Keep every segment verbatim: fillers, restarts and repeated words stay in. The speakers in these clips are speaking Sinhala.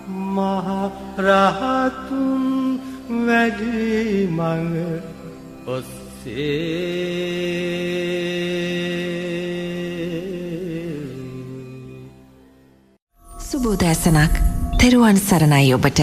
මහ රහතුන් වැඩි මඟ සුබෝදෑසනක්. තෙරුවන් සරණයි ඔබට.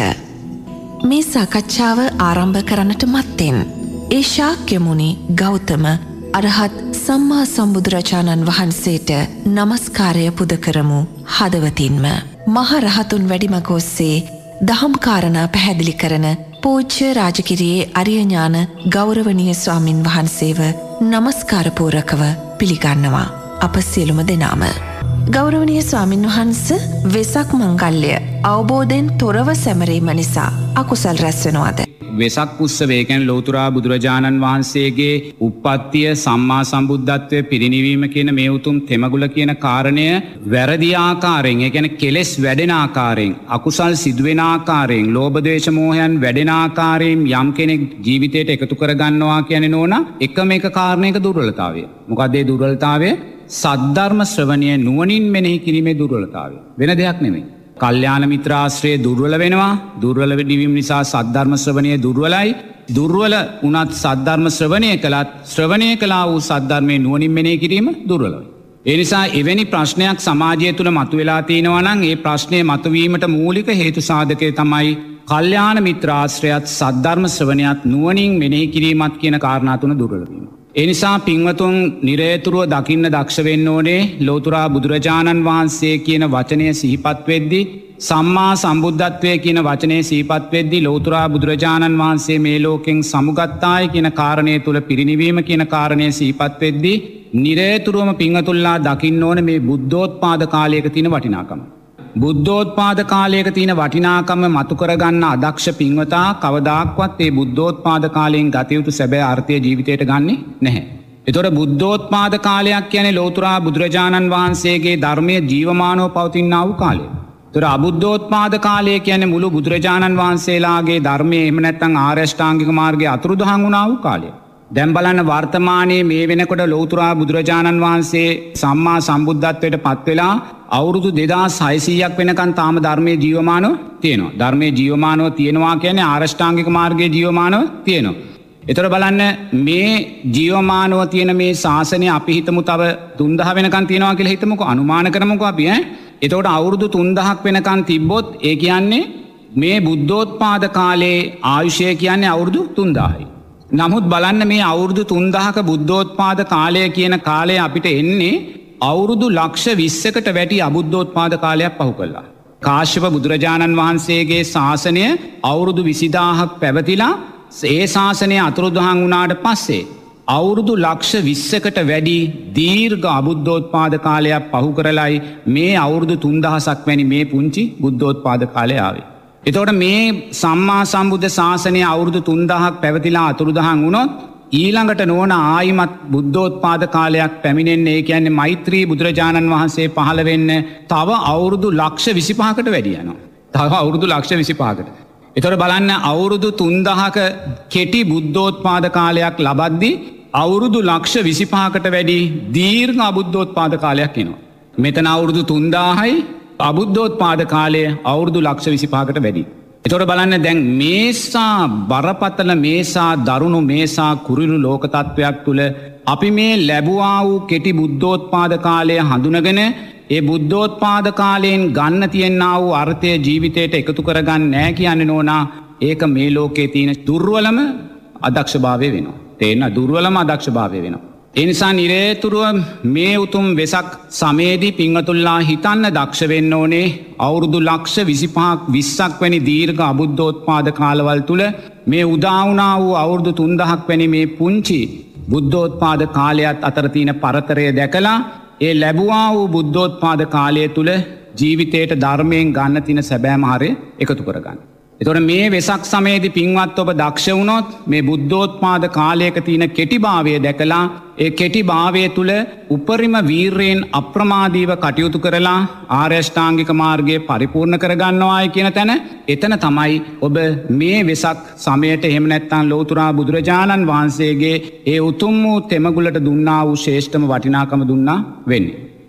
මේ සාකච්ඡාව ආරම්භ කරන්නට මත්තෙන් ඒ ශාක්‍ය මුනි ගෞතම අරහත් සම්මා සම්බුදුරජාණන් වහන්සේට නමස්කාරය පුද කරමු හදවතින්ම. මහ රහතුන් වැඩිමග ඔස්සේ දහම් කාරණා පැහැදිලි කරන පූජ්‍ය රාජගිරියේ අරියඥාන ගෞරවනීය ස්වාමින් වහන්සේව නමස්කාරපූර්වකව පිළිගන්නවා අප සියලුම දෙනාම. ගෞරවනීය ස්වාමින් වහන්ස, වෙසක් මංගල්‍ය අවබෝධයෙන් තොරව සැමරීම නිසා අකුසල් රැස් වෙනවද? වෙසක් උත්සවය කියන්නේ ලෞතුරා බුදුරජාණන් වහන්සේගේ උප්පත්තිය, සම්මා සම්බුද්ධත්වය, පිරිනිවීම කියන මේ උතුම් තෙමගුල කියන කාරණය වැරදි ආකාරයෙන්, ඒ කියන්නේ කෙලෙස් වැඩෙන ආකාරයෙන්, අකුසල් සිදුවෙන ආකාරයෙන්, ලෝභ ද්වේෂ මෝහයන් වැඩෙන ආකාරයෙන් යම් කෙනෙක් ජීවිතයට එකතු කරගන්නවා කියන්නේ නෝනා එකම එක කාරණයක දුර්වලතාවය. මොකක්ද ඒ දුර්වලතාවය? සද්ධර්ම ශ්‍රවණය නුවණින් මෙනෙහි කිරීමේ දුර්වලතාවය. වෙන දෙයක් නෙමෙයි. කල්යාණ මිත්‍රාශ්‍රය දුර්වල වෙනවා. දුර්වල වීම නිසා සද්ධර්ම ශ්‍රවණය දුර්වලයි. දුර්වල වුණත් සද්ධර්ම ශ්‍රවණය කළත් ශ්‍රවණය කළා වූ සද්ධර්මයේ නුවණින් මෙනෙහි කිරීම දුර්වලයි. ඒ නිසා එවැනි ප්‍රශ්නයක් සමාජය තුළ මතුවලා තියෙනවා නම් ඒ ප්‍රශ්නය මතුවීමට මූලික හේතු සාධකය තමයි කල්යාණ මිත්‍රාශ්‍රයත් සද්ධර්ම ශ්‍රවණයත් නුවණින් මෙනෙහි කිරීමත් කියන කාරණා තුන දුර්වල වීම. ඒ නිසා පින්වතුන් නිරේතුරුව දකින්න දක්ෂ වෙන්න ඕනේ ලෞතුරා බුදුරජාණන් වහන්සේ කියන වචනය සිහිපත් වෙද්දී, සම්මා සම්බුද්ධත්වය කියන වචනය සිහිපත් වෙද්දී ලෞතුරා බුදුරජාණන් වහන්සේ මේ ලෝකෙන් සමුගත්තායි කියන කාරණය තුල පිරිනිවීම කියන කාරණය සිහිපත් වෙද්දී නිරේතුරුවම පින්වතුන්ලා දකින්න ඕනේ මේ බුද්ධෝත්පාද කාලයක තියෙන වටිනාකම. බුද්ධෝත්පාද කාලයක තියෙන වටිනාකම මතු කරගන්න අදක්ෂ පින්වතා කවදාක්වත් ඒ බුද්ධෝත්පාද කාලයෙන් ගත යුතු සැබෑ අර්ථය ජීවිතයට ගන්නෙ නැහැ. ඒතොර බුද්ධෝත්පාද කාලයක් කියන්නේ ලෞතුරා බුදුරජාණන් වහන්සේගේ ධර්මයේ ජීවමානව පවතිනා වූ කාලය. ඒතොර අබුද්ධෝත්පාද කාලය කියන්නේ මුළු බුදුරජාණන් වහන්සේලාගේ ධර්මයේ එහෙම නැත්නම් ආර්ය අෂ්ටාංගික මාර්ගයේ අතුරුදහන් වුණා වූ කාලය. දැන් බලන්න වර්තමානයේ මේ වෙනකොට ලෞතුරා බුදුරජාණන් වහන්සේ සම්මා සම්බුද්ධත්වයට පත් වෙලා අවුරුදු දෙදාස් හයසීයක් වෙනකන් තාම ධර්මයේ ජීවමානව තියෙනවා. ධර්මයේ ජීවමානව තියෙනවා කියන්නේ ආර්ය අෂ්ටාංගික මාර්ගයේ ජීවමානව තියෙනවා. ඒතර බලන්න මේ ජීවමානව තියෙන මේ ශාසනය අපි හිතමු තව තුන්දහස් වෙනකන් තියෙනවා කියලා හිතමුකෝ, අනුමාන කරමුකෝ අපි ඈ. එතකොට අවුරුදු තුන්දහස් වෙනකන් තිබ්බොත් ඒ කියන්නේ මේ බුද්ධෝත්පාද කාලයේ ආයුෂය කියන්නේ අවුරුදු තුන්දහසයි. නමුත් බලන්න මේ අවුරුදු තුන්දහසක බුද්ධෝත්පාද කාලය කියන කාලය අපිට එන්නේ අවුරුදු ලක්ෂ විස්සකට වැඩි අබුද්ධෝත්පාද කාලයක් පහු කළා. කාශ්‍යප බුදුරජාණන් වහන්සේගේ ශාසනය අවුරුදු විසිදාහක් පැවතිලා ඒ ශාසනය අතුරුදහන් වුණාට පස්සේ අවුරුදු ලක්ෂ විස්සකට වැඩි දීර්ඝ අබුද්ධෝත්පාද කාලයක් පහු කරලයි මේ අවුරුදු තුන්දහසක් වැනි මේ පුංචි බුද්ධෝත්පාද කාලය ආවේ. එතකොට මේ සම්මා සම්බුද්ධ ශාසනය අවුරුදු තුන්දහක් පැවතිලා අතුරුදහන් වුණොත් ඊළඟට නොවන ආයිමත් බුද්ධෝත්පාද කාලයක් පැමිණෙන්නේ. ඒ කියන්නේ මෛත්‍රී බුදුරජාණන් වහන්සේ පහළ වෙන්න තව අවුරුදු ලක්ෂ විසිපහකට වැඩි යනවා. තව අවුරුදු ලක්ෂ විසිපහකට. ඒතර බලන්න අවුරුදු තුන්දහක කෙටි බුද්ධෝත්පාද කාලයක් ලබද්දී අවුරුදු ලක්ෂ විසිපහකට වැඩි දීර්ඝ අබුද්ධෝත්පාද කාලයක් එනවා. මෙතන අවුරුදු තුන්දාහයි අබුද්ධෝත්පාද කාලය අවුරුදු ලක්ෂ විසිපහකට වැඩි. එතකොට බලන්න දැන් මේසා බරපතල මේසා දරුණු මේසා කුරිරු ලෝක තත්වයක් තුළ අපි මේ ලැබුවා වූ කෙටි බුද්ධෝත්පාද කාලය හඳුනගෙන ඒ බුද්ධෝත්පාද කාලයෙන් ගන්න තියෙනා වූ අර්ථය ජීවිතයට එකතු කරගන්න නෑ කියන්නේ නෝනා ඒක මේ ලෝකයේ තියෙන දුර්වලම අදක්ෂභාවය වෙනවා. තේරෙන දුර්වලම අදක්ෂභාවය වෙනවා. ඒ නිසා නිරේතුරුව මේ උතුම් වෙසක් සමයේදී පින්වතුන්ලා හිතන්න දක්ෂ වෙන්න ඕනේ අවුරුදු ලක්ෂ විසිපහක් විස්සක් වැනි දීර්ඝ අබුද්ධෝත්පාද කාලවල තුල මේ උදා වුණා වූ අවුරුදු තුන්දහක් වැනි මේ පුංචි බුද්ධෝත්පාද කාලයත් අතර තියෙන පරතරය දැකලා ඒ ලැබුවා වූ බුද්ධෝත්පාද කාලය තුල ජීවිතයට ධර්මයෙන් ගන්න තියෙන සැබෑම හරය එකතු කරගන්න. එතකොට මේ වෙසක් සමයේදී පින්වත් ඔබ දක්ෂ වුණොත් මේ බුද්ධෝත්පාද කාලයක තියෙන කෙටිභාවය දැකලා ඒ කෙටිභාවය තුල උපරිම වීරයෙන් අප්‍රමාදීව කටයුතු කරලා ආර්ය අෂ්ටාංගික මාර්ගය පරිපූර්ණ කරගන්නවායි කියන තැන එතන තමයි ඔබ මේ වෙසක් සමයට එහෙම නැත්නම් ලෞතුරා බුදුරජාණන් වහන්සේගේ ඒ උතුම් වූ තෙමගුලට දුන්නා වූ ශ්‍රේෂ්ඨම වටිනාකම දුන්නා වෙන්නේ.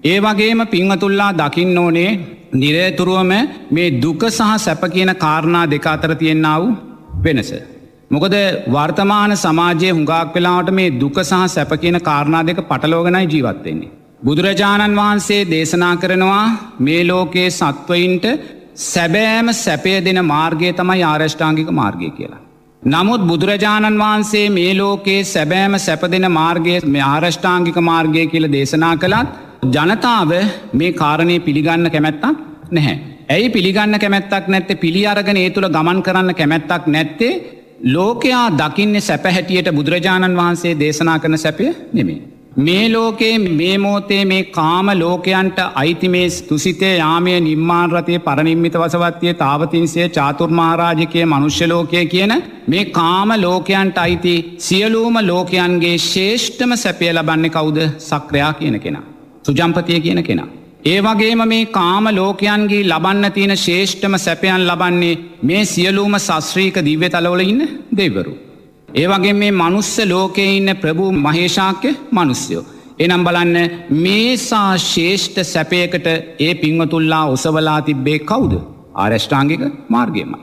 ඒ වගේම පින්වතුල්ලා දකින්න ඕනේ නිරතුරුවම මේ දුක සහ සැප කියන කාරණා දෙක අතර තියෙනා වූ වෙනස. මොකද වර්තමාන සමාජයේ හුඟක් වෙලාවට මේ දුක සහ සැප කියන කාරණා දෙක පටලවගෙනයි ජීවත් වෙන්නේ. බුදුරජාණන් වහන්සේ දේශනා කරනවා මේ ලෝකයේ සත්වයින්ට සැබෑම සැපය දෙන මාර්ගය තමයි ආර්ය අෂ්ටාංගික මාර්ගය කියලා. නමුත් බුදුරජාණන් වහන්සේ මේ ලෝකයේ සැබෑම සැප දෙන මාර්ගය මේ ආර්ය අෂ්ටාංගික මාර්ගය කියලා දේශනා කළත් ජනතාව මේ කාරණේ පිළිගන්න කැමැත්තක් නැහැ. ඇයි පිළිගන්න කැමැත්තක් නැත්තේ? පිළි අරගෙන ඒ තුල ගමන් කරන්න කැමැත්තක් නැත්තේ ලෝකයා දකින්නේ සැප හැටියට බුදුරජාණන් වහන්සේ දේශනා කරන සැපය නෙමෙයි. මේ ලෝකයේ මේ මොහොතේ මේ කාම ලෝකයන්ට අයිති මේ තුසිතේ යාමයේ නිම්මාන රතේ පරිනිම්මිත වසවත්තියේ තාවතින්සේ චාතුර්මහරජකයේ මනුෂ්‍ය ලෝකයේ කියන මේ කාම ලෝකයන්ට අයිති සියලුම ලෝකයන්ගේ ශ්‍රේෂ්ඨම සැපය ලබන්නේ කවුද? සක්‍රයා කියන කෙනා. සුජම්පතිය කියන කෙනා. ඒ වගේම මේ කාම ලෝකයන්ගේ ලබන්න තියෙන ශ්‍රේෂ්ඨම සැපයන් ලබන්නේ මේ සියලුම ශාස්ත්‍රීය දිව්‍ය තලවල ඉන්න දෙවිවරු. ඒ වගේම මේ මනුස්ස ලෝකයේ ඉන්න ප්‍රභු මහේශාක්‍ය මිනිස්සුયો. එනම් බලන්න මේසා ශ්‍රේෂ්ඨ සැපයකට ඒ පින්වතුල්ලා ඔසවලා තිබ්බේ කවුද? ආර්ය අෂ්ටාංගික මාර්ගයමයි.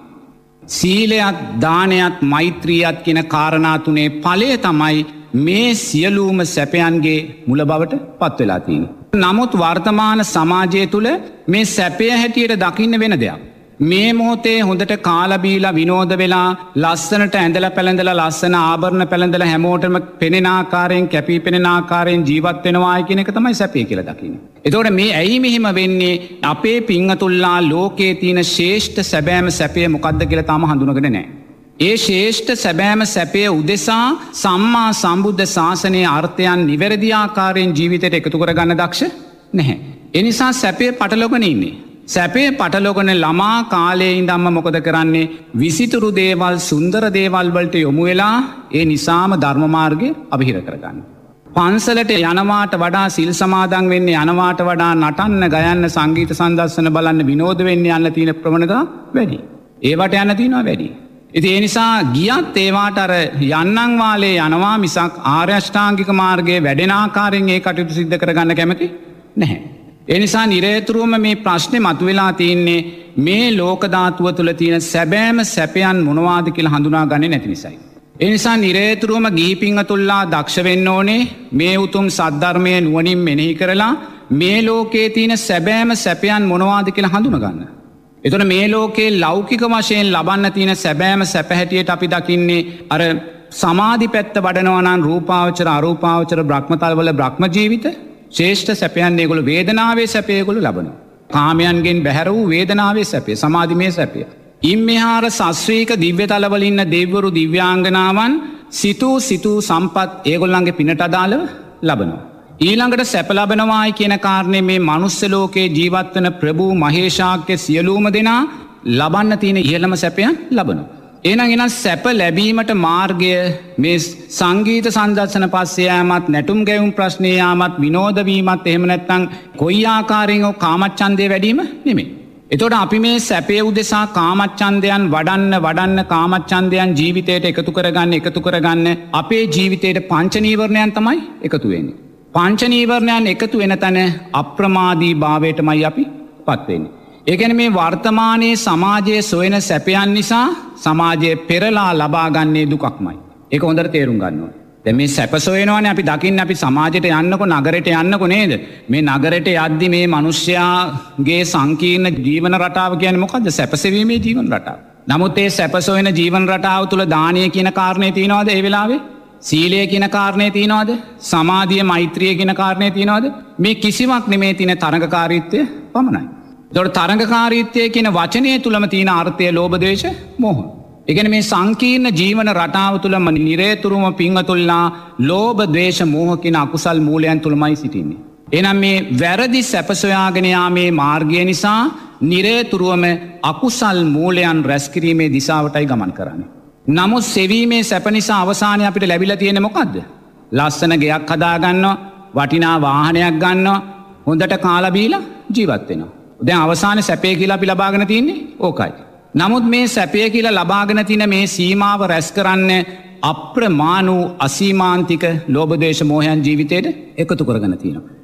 සීලයත් දානයත් මෛත්‍රියත් කියන කාරණා තුනේ ඵලය තමයි මේ සියලුම සැපයන්ගේ මුල බවට පත් වෙලා තියෙන්නේ. නමුත් වර්තමාන සමාජය තුළ මේ සැපය හැටියට දකින්න වෙන දෙයක්. මේ මොහොතේ හොඳට කාලා බීලා විනෝද වෙලා ලස්සනට ඇඳලා පැළඳලා ලස්සන ආභරණ පැළඳලා හැමෝටම පෙනෙන ආකාරයෙන් කැපී පෙනෙන ආකාරයෙන් ජීවත් වෙනවා කියන එක තමයි සැපය කියලා දකින්නේ. එතකොට මේ ඇයි මෙහෙම වෙන්නේ? අපේ පින්වතුල්ලා ලෝකයේ තියෙන ශ්‍රේෂ්ඨ සැබෑම සැපය මොකක්ද කියලා තාම හඳුනගෙන නැහැ. ඒ ශ්‍රේෂ්ඨ සැබෑම සැපය උදෙසා සම්මා සම්බුද්ධ ශාසනයේ අර්ථයන් නිවැරදි ආකාරයෙන් ජීවිතයට එකතු කරගන්න දක්ෂ නැහැ. ඒ නිසා සැපය පටලවගෙන ඉන්නේ. සැපේ පටලොගන ළමා කාලයේ ඉඳන්ම මොකද කරන්නේ? විසිතුරු දේවල් සුන්දර දේවල් වලට යොමු වෙලා ඒ නිසාම ධර්ම මාර්ගය අභිහිර කරගන්න. පන්සලට යනවාට වඩා සිල් සමාදන් වෙන්න යනවාට වඩා නටන්න ගයන්න සංගීත සම්දර්ශන බලන්න විනෝද වෙන්න යන්න තියෙන ප්‍රවණතාව වැඩි. ඒවට යන්න තියෙනවා වැඩි. ඉතින් ඒ නිසා ගියත් ඒවාට අර යන්නන් වාලේ යනවා මිසක් ආර්ය අෂ්ටාංගික මාර්ගයේ වැඩෙන ආකාරයෙන් ඒ කටයුතු සිද්ධ කරගන්න කැමති නැහැ. ඒ නිසා නිරේතුරුවම මේ ප්‍රශ්නේ මතුවලා තියෙන්නේ මේ ලෝක ධාතුව තුළ තියෙන සැබෑම සැපයන් මොනවාද කියලා හඳුනාගන්නේ නැති නිසායි. ඒ නිසා නිරේතුරුවම ගිහි පින්වතුන්ලා දක්ෂ වෙන්න ඕනේ මේ උතුම් සද්ධර්මයේ නුවණින් මෙනෙහි කරලා මේ ලෝකයේ තියෙන සැබෑම සැපයන් මොනවාද කියලා හඳුනගන්න. එතකොට මේ ලෝකේ ලෞකික වශයෙන් ලබන්න තියෙන සැබෑම සැප හැටියට අපි දකින්නේ අර සමාධි පැත්ත වඩනවා නම් රූපාවචර අරූපාවචර බ්‍රහ්මතල වල බ්‍රහ්ම ජීවිත ශ්‍රේෂ්ඨ සැපයන් ඒගොල්ලෝ වේදනාවේ සැපය ඒගොල්ලෝ ලබනවා. කාමයන්ගෙන් බැහැර වූ වේදනාවේ සැපය සමාධිමය සැපය. ඉම්මෙහාර ශාස්ත්‍රීය දිව්‍ය තලවල ඉන්න දෙවිවරු දිව්‍යාංගනාවන් සිතූ සිතූ සම්පත් ඒගොල්ලන්ගේ පිනට අදාළව ලබනවා. ඊළඟට සැප ලබනවායි කියන කාරණේ මේ මනුස්ස ලෝකේ ජීවත් වෙන ප්‍රභු මහේශාක්‍ය සියලුම දෙනා ලබන්න තියෙන ඉහළම සැපයන් ලබනවා. එහෙනම් එන සැප ලැබීමට මාර්ගය මේ සංගීත සම්දර්ශන පස්සේ යාමත් නැටුම් ගැයුම් ප්‍රශ්නේ යාමත් විනෝද වීමත් එහෙම නැත්නම් කොයි ආකාරයෙන් ඔය කාමච්ඡන්දය වැඩිම නෙමෙයි. එතකොට අපි මේ සැපේ උදෙසා කාමච්ඡන්දයන් වඩන්න වඩන්න කාමච්ඡන්දයන් ජීවිතයට එකතු කරගන්න එකතු කරගන්න අපේ ජීවිතයට පංච නීවරණයන් තමයි එකතු වෙන්නේ. පංච නීවරණයන් එකතු වෙන තැන අප්‍රමාදී භාවයටමයි අපි පත් වෙන්නේ. ඒ කියන්නේ මේ වර්තමානයේ සමාජයේ සොයන සැපයන් නිසා සමාජයේ පෙරලා ලබා ගන්නේ දුකක්මයි. ඒක හොඳට තේරුම් ගන්න ඕනේ. දැන් මේ සැප සොයනවානේ අපි දකින්නේ අපි සමාජයට යන්නකො නගරයට යන්නකො නේද? මේ නගරයට යද්දි මේ මිනිස්යාගේ සංකීර්ණ ජීවන රටාව කියන්නේ මොකද්ද? සැපසෙවීමේ ජීවන රටාව. නමුත් ඒ සැප සොයන ජීවන රටාව තුල දානීය කියන කාරණේ තියනවාද ඒ වෙලාවේ? සීලය කියන කාරණේ තියනවාද? සමාධිය මෛත්‍රිය කියන කාරණේ තියනවාද? මේ කිසිවක් නෙමේ තියෙන තරඟකාරීත්වය පමණයි. ඒතකොට තරඟකාරීත්වය කියන වචනේ තුලම තියෙන අර්ථය ලෝභ ද්වේෂ මෝහ. ඒ කියන්නේ මේ සංකීර්ණ ජීවන රටාව තුලම නිරේතුරුම පිංගතුල්ලා ලෝභ ද්වේෂ මෝහ කියන අකුසල් මූලයන් තුලමයි සිටින්නේ. එහෙනම් මේ වැරදි සැප සොයාගෙන යාමේ මාර්ගය නිසා නිරේතුරුවම අකුසල් මූලයන් රැස් කිරීමේ දිශාවටයි ගමන් කරන්නේ. නමුත් සෙවීමේ සැප නිසා අවසානයේ අපිට ලැබිලා තියෙන්නේ මොකද්ද? ලස්සන ගෙයක් හදා ගන්නවා, වටිනා වාහනයක් ගන්නවා, හොඳට කාලා බීලා ජීවත් වෙනවා. දැන් අවසානයේ සැපේ කියලා අපි ලබාගෙන තින්නේ ඕකයි. නමුත් මේ සැපේ කියලා ලබාගෙන තියෙන මේ සීමාව රැස් කරන්නේ අප්‍රමාණ වූ අසීමාන්තික ලෝභ දේශ මොහයන් ජීවිතේට එකතු කරගෙන තියෙනවා.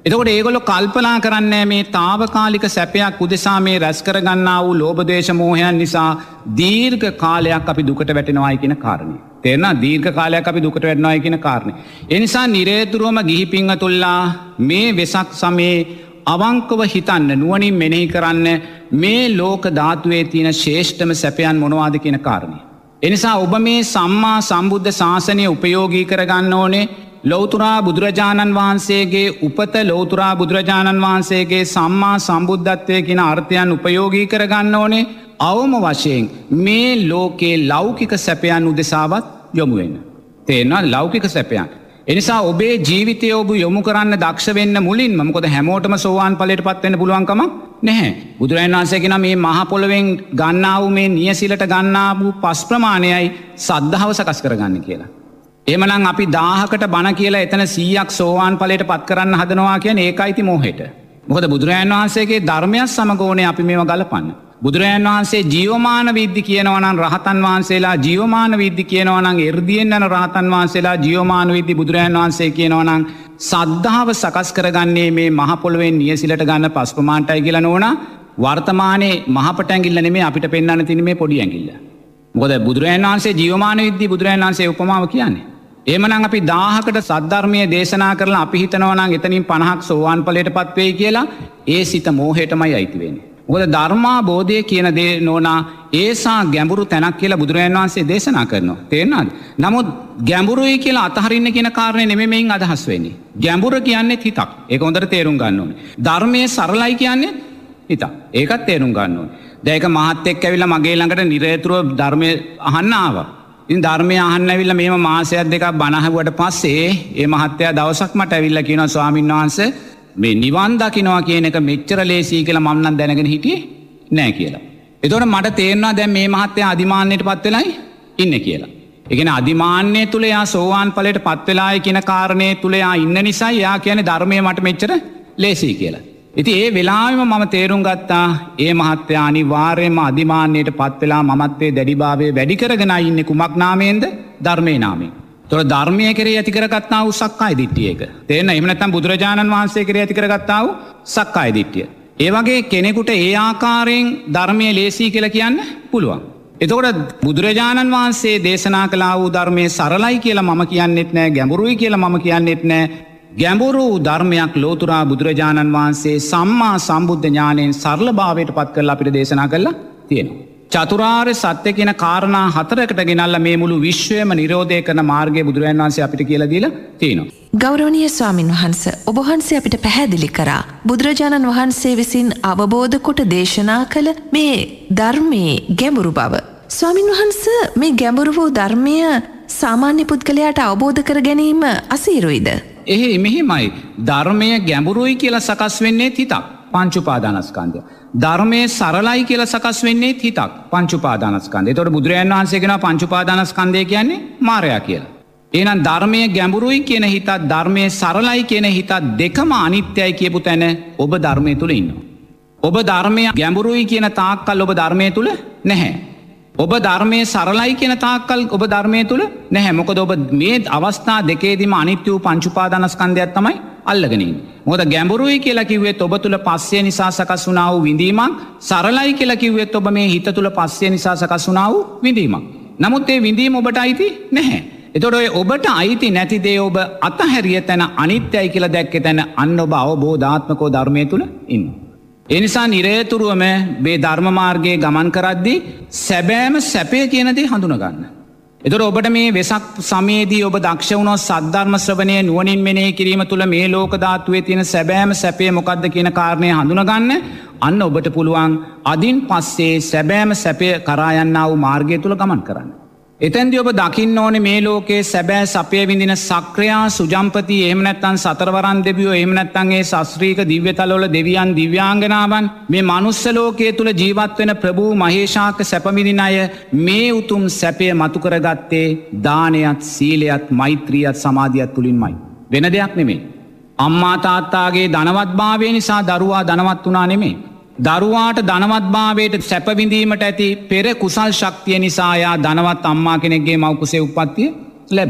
එතකොට ඒගොල්ලෝ කල්පනා කරන්නේ මේ తాවකාලික සැපයක් උදෙසා මේ රැස් කරගන්නා වූ ලෝභ දේශ මෝහයන් නිසා දීර්ඝ කාලයක් අපි දුකට වැටෙනවායි කියන කාරණේ. තේරෙනවද? දීර්ඝ කාලයක් අපි දුකට වැටෙනවායි කියන කාරණේ. ඒ නිසා නිරේතුරුවම ගිහි පින්වතුන්ලා මේ වෙසක් සමයේ අවංකව හිතන්න, නුවණින් මෙනෙහි කරන්න මේ ලෝක ධාතුවේ තියෙන ශ්‍රේෂ්ඨම සැපයන් මොනවාද කියන කාරණේ. ඒ නිසා ඔබ මේ සම්මා සම්බුද්ධ ශාසනය උපයෝගී කරගන්න ඕනේ. ලෞතුරා බුදුරජාණන් වහන්සේගේ උපත, ලෞතුරා බුදුරජාණන් වහන්සේගේ සම්මා සම්බුද්ධත්වය කියන අර්ථයන් උපයෝගී කරගන්න ඕනේ. අවම වශයෙන් මේ ලෝකේ ලෞකික සැපයන් උදෙසාවත් යොමු වෙන්න. තේරෙනවද? ලෞකික සැපයන්. එනිසා ඔබේ ජීවිතය ඔබ යොමු කරන්න දක්ෂ වෙන්න මුලින්ම, මොකද හැමෝටම සෝවාන් ඵලයටපත් වෙන්න පුළුවන් කමක් නැහැ. බුදුරජාණන් වහන්සේ කියන මේ මහ පොළවෙන් ගන්නා වූ මේ නියසිලට ගන්නා වූ පස් ප්‍රමාණයයි සද්ධාව සකස් කරගන්න කියලා. එහෙමනම් අපි දාහකට බණ කියලා එතන සීයක් සෝවාන් ඵලයටපත් කරන්න හදනවා කියන්නේ ඒකයිති මොහෙට. මොකද බුදුරජාණන් වහන්සේගේ ධර්මයත් සමග ඕනේ අපි මේව ගලපන්න. බුදුරජාණන් වහන්සේ ජීවමාන විද්දි කියනවා නම් රහතන් වහන්සේලා ජීවමාන විද්දි කියනවා නම් එර්දියෙන් යන රහතන් වහන්සේලා ජීවමාන විද්දි බුදුරජාණන් වහන්සේ කියනවා නම් සද්ධාව සකස් කරගන්නේ මේ මහ පොළවෙන් නියසිලට ගන්න පස් ප්‍රමාණයයි කියලා නෝනා. වර්තමානයේ මහපට ඇඟිල්ල නෙමෙයි අපිට පෙන්වන්න තියෙන මේ පොඩි ඇඟිල්ල. මොකද බුදුරජාණන් වහන්සේ ජීවමාන විද්දි බුදුරජාණන් වහන්සේ උපමාව කියන්නේ. එහෙමනම් අපි දාහකට සද්ධර්මයේ දේශනා කරලා අපි හිතනවා නම් එතනින් පනහක් සෝවාන් ඵලයටපත් වෙයි කියලා. ඒ සිත මෝහයටමයි අයිති වෙන්නේ. මොකද ධර්මාබෝධය කියන දේ නෝනා ඒසා ගැඹුරු තැනක් කියලා බුදුරජාණන් වහන්සේ දේශනා කරනවා. තේරෙනවද? නමුත් ගැඹුරුයි කියලා අතහරින්න කියන කාරණේ නෙමෙයි මේන් අදහස් වෙන්නේ. ගැඹුර කියන්නේ හිතක්. ඒක හොඳට තේරුම් ගන්න ඕනේ. ධර්මයේ සරලයි කියන්නේ හිතක්. ඒකත් තේරුම් ගන්න ඕනේ. දැන් ඒක මහත් එක්ක ඇවිල්ලා මගේ ළඟට නිරේතුරුව ධර්මයේ අහන්න ආවා. ඉතින් ධර්මය අහන්න ඇවිල්ලා මේව මාසයක් දෙකක් බණ අහුවට පස්සේ ඒ මහත්තයා දවසක් මට ඇවිල්ලා කියනවා ස්වාමීන් වහන්සේ මේ නිවන් දකින්නවා කියන එක මෙච්චර ලේසියි කියලා මම නම් දැනගෙන හිටියේ නෑ කියලා. එතකොට මට තේරෙනවා දැන් මේ මහත්තයා අදිමාන්නයටපත් වෙලයි ඉන්නේ කියලා. ඒ කියන්නේ අදිමාන්නය තුල යා සෝවාන් ඵලයටපත් වෙලායි කියන කාරණේ තුල යා ඉන්න නිසා යා කියන්නේ ධර්මය මට මෙච්චර ලේසියි කියලා. ඉතින් ඒ වෙලාවෙම මම තේරුම් ගත්තා ඒ මහත්තයා අනිවාර්යයෙන්ම අදිමාන්නයටපත් වෙලා මමත්වයේ දැඩිභාවයේ වැඩි කරගෙන ඉන්නේ කුමක් නාමයෙන්ද? ධර්මයේ නාමයෙන්. ඒතොර ධර්මයේ කෙරෙහි ඇති කරගත්තා වූ සක්කාය දිට්ඨිය එක. තේරෙනවද? එහෙම නැත්නම් බුදුරජාණන් වහන්සේ කෙරෙහි ඇති කරගත්තා වූ සක්කාය දිට්ඨිය. ඒ වගේ කෙනෙකුට ඒ ආකාරයෙන් ධර්මයේ ලේසි කියලා කියන්න පුළුවන්. එතකොට බුදුරජාණන් වහන්සේ දේශනා කළා වූ ධර්මයේ සරලයි කියලා මම කියන්නෙත් නෑ, ගැඹුරුයි කියලා මම කියන්නෙත් නෑ. ගැඹුරු ධර්මයක් ලෝතුරා බුදුරජාණන් වහන්සේ සම්මා සම්බුද්ධ ඥාණයෙන් සරල භාවයට පත් කරලා අපිට දේශනා කළා තියෙනවා. චතුරාර්ය සත්‍ය කියන කාරණා හතරකට ගෙනල්ලා මේ මුළු විශ්වයම නිරෝධය කරන මාර්ගය බුදුරජාණන් වහන්සේ අපිට කියලා දීලා තියෙනවා. ගෞරවනීය ස්වාමින් වහන්සේ, ඔබ වහන්සේ අපිට පැහැදිලි කරා බුදුරජාණන් වහන්සේ විසින් අවබෝධ කොට දේශනා කළ මේ ධර්මයේ ගැඹුරු බව. ස්වාමින් වහන්සේ, මේ ගැඹුරු වූ ධර්මය සාමාන්‍ය පුද්ගලයාට අවබෝධ කර ගැනීම අසීරුයිද? එහේ මෙහෙමයි. ධර්මය ගැඹුරුයි කියලා සකස් වෙන්නේ හිතක්, පංච උපාදානස්කන්ධය. ධර්මයේ සරලයි කියලා සකස් වෙන්නේ හිතක්, පංච උපාදානස්කන්ධය. ඒතකොට බුදුරජාණන් වහන්සේ කියනවා පංච උපාදානස්කන්ධය කියන්නේ මායя කියලා. එහෙනම් ධර්මයේ ගැඹුරුයි කියන හිතත් ධර්මයේ සරලයි කියන හිතත් දෙකම අනිත්‍යයි කියපු තැන ඔබ ධර්මයේ තුල ඉන්නවා. ඔබ ධර්මයේ ගැඹුරුයි කියන තාක්කල් ඔබ ධර්මයේ තුල නැහැ. ඔබ ධර්මයේ සරලයි කියන තාක්කල් ඔබ ධර්මයේ තුල නැහැ. මොකද ඔබ මේ අවස්ථා දෙකේදීම අනිත්‍ය වූ පංච උපාදානස්කන්ධයක් තමයි අල්ලගෙන ඉන්නේ. මොකද ගැඹුරුයි කියලා කිව්වෙත් ඔබ තුල පස්සේ නිසා සකස් වුණා වූ විඳීමක්, සරලයි කියලා කිව්වෙත් ඔබ මේ හිත තුල පස්සේ නිසා සකස් වුණා වූ විඳීමක්. නමුත් මේ විඳීම ඔබට අයිති නැහැ. එතකොට ඔය ඔබට අයිති නැති දේ ඔබ අතහැරිය තැන, අනිත්‍යයි කියලා දැක්කේ තැන අන්න ඔබ අවබෝධාත්මකව ධර්මයේ තුල ඉන්නවා. ඒ නිසා නිරේතුරුවම මේ ධර්ම මාර්ගයේ ගමන් කරද්දී සැබෑම සැපය කියන දේ හඳුනා ගන්න. එතකොට ඔබට මේ වෙසක් සමයේදී ඔබ දක්ෂ වුණොත් සද්ධර්ම ශ්‍රවණය නුවණින් මෙනෙහි කිරීම තුළ මේ ලෝක ධාතුවේ තියෙන සැබෑම සැපය මොකක්ද කියන කාරණය හඳුනා ගන්න. අන්න ඔබට පුළුවන් අදින් පස්සේ සැබෑම සැපය කරා යන්නා වූ මාර්ගය තුල ගමන් කරන්න. එතෙන්දී ඔබ දකින්න ඕනේ මේ ලෝකයේ සැබෑ සපය විඳින සක්‍රියා සුජම්පති, එහෙම නැත්නම් සතරවරන් දෙවියෝ, එහෙම නැත්නම් ඒ ශාස්ත්‍රීය දිව්‍යතලවල දෙවියන් දිව්‍යාංගනාවන්, මේ මනුස්ස ලෝකයේ තුල ජීවත් වෙන ප්‍රභූ මහේශාක සැප විඳින අය මේ උතුම් සැපය මතු කරගත්තේ දානයත්, සීලයත්, මෛත්‍රියත්, සමාධියත් තුලින්මයි. වෙන දෙයක් නෙමෙයි. අම්මා තාත්තාගේ ධනවත්භාවය නිසා දරුවා ධනවත් වුණා නෙමෙයි. දරුවාට ධනවත්භාවයට සැප විඳීමට ඇති පෙර කුසල් ශක්තිය නිසා යා ධනවත් අම්මා කෙනෙක්ගේ මව් කුසේ උප්පත්තිය ලැබුවා.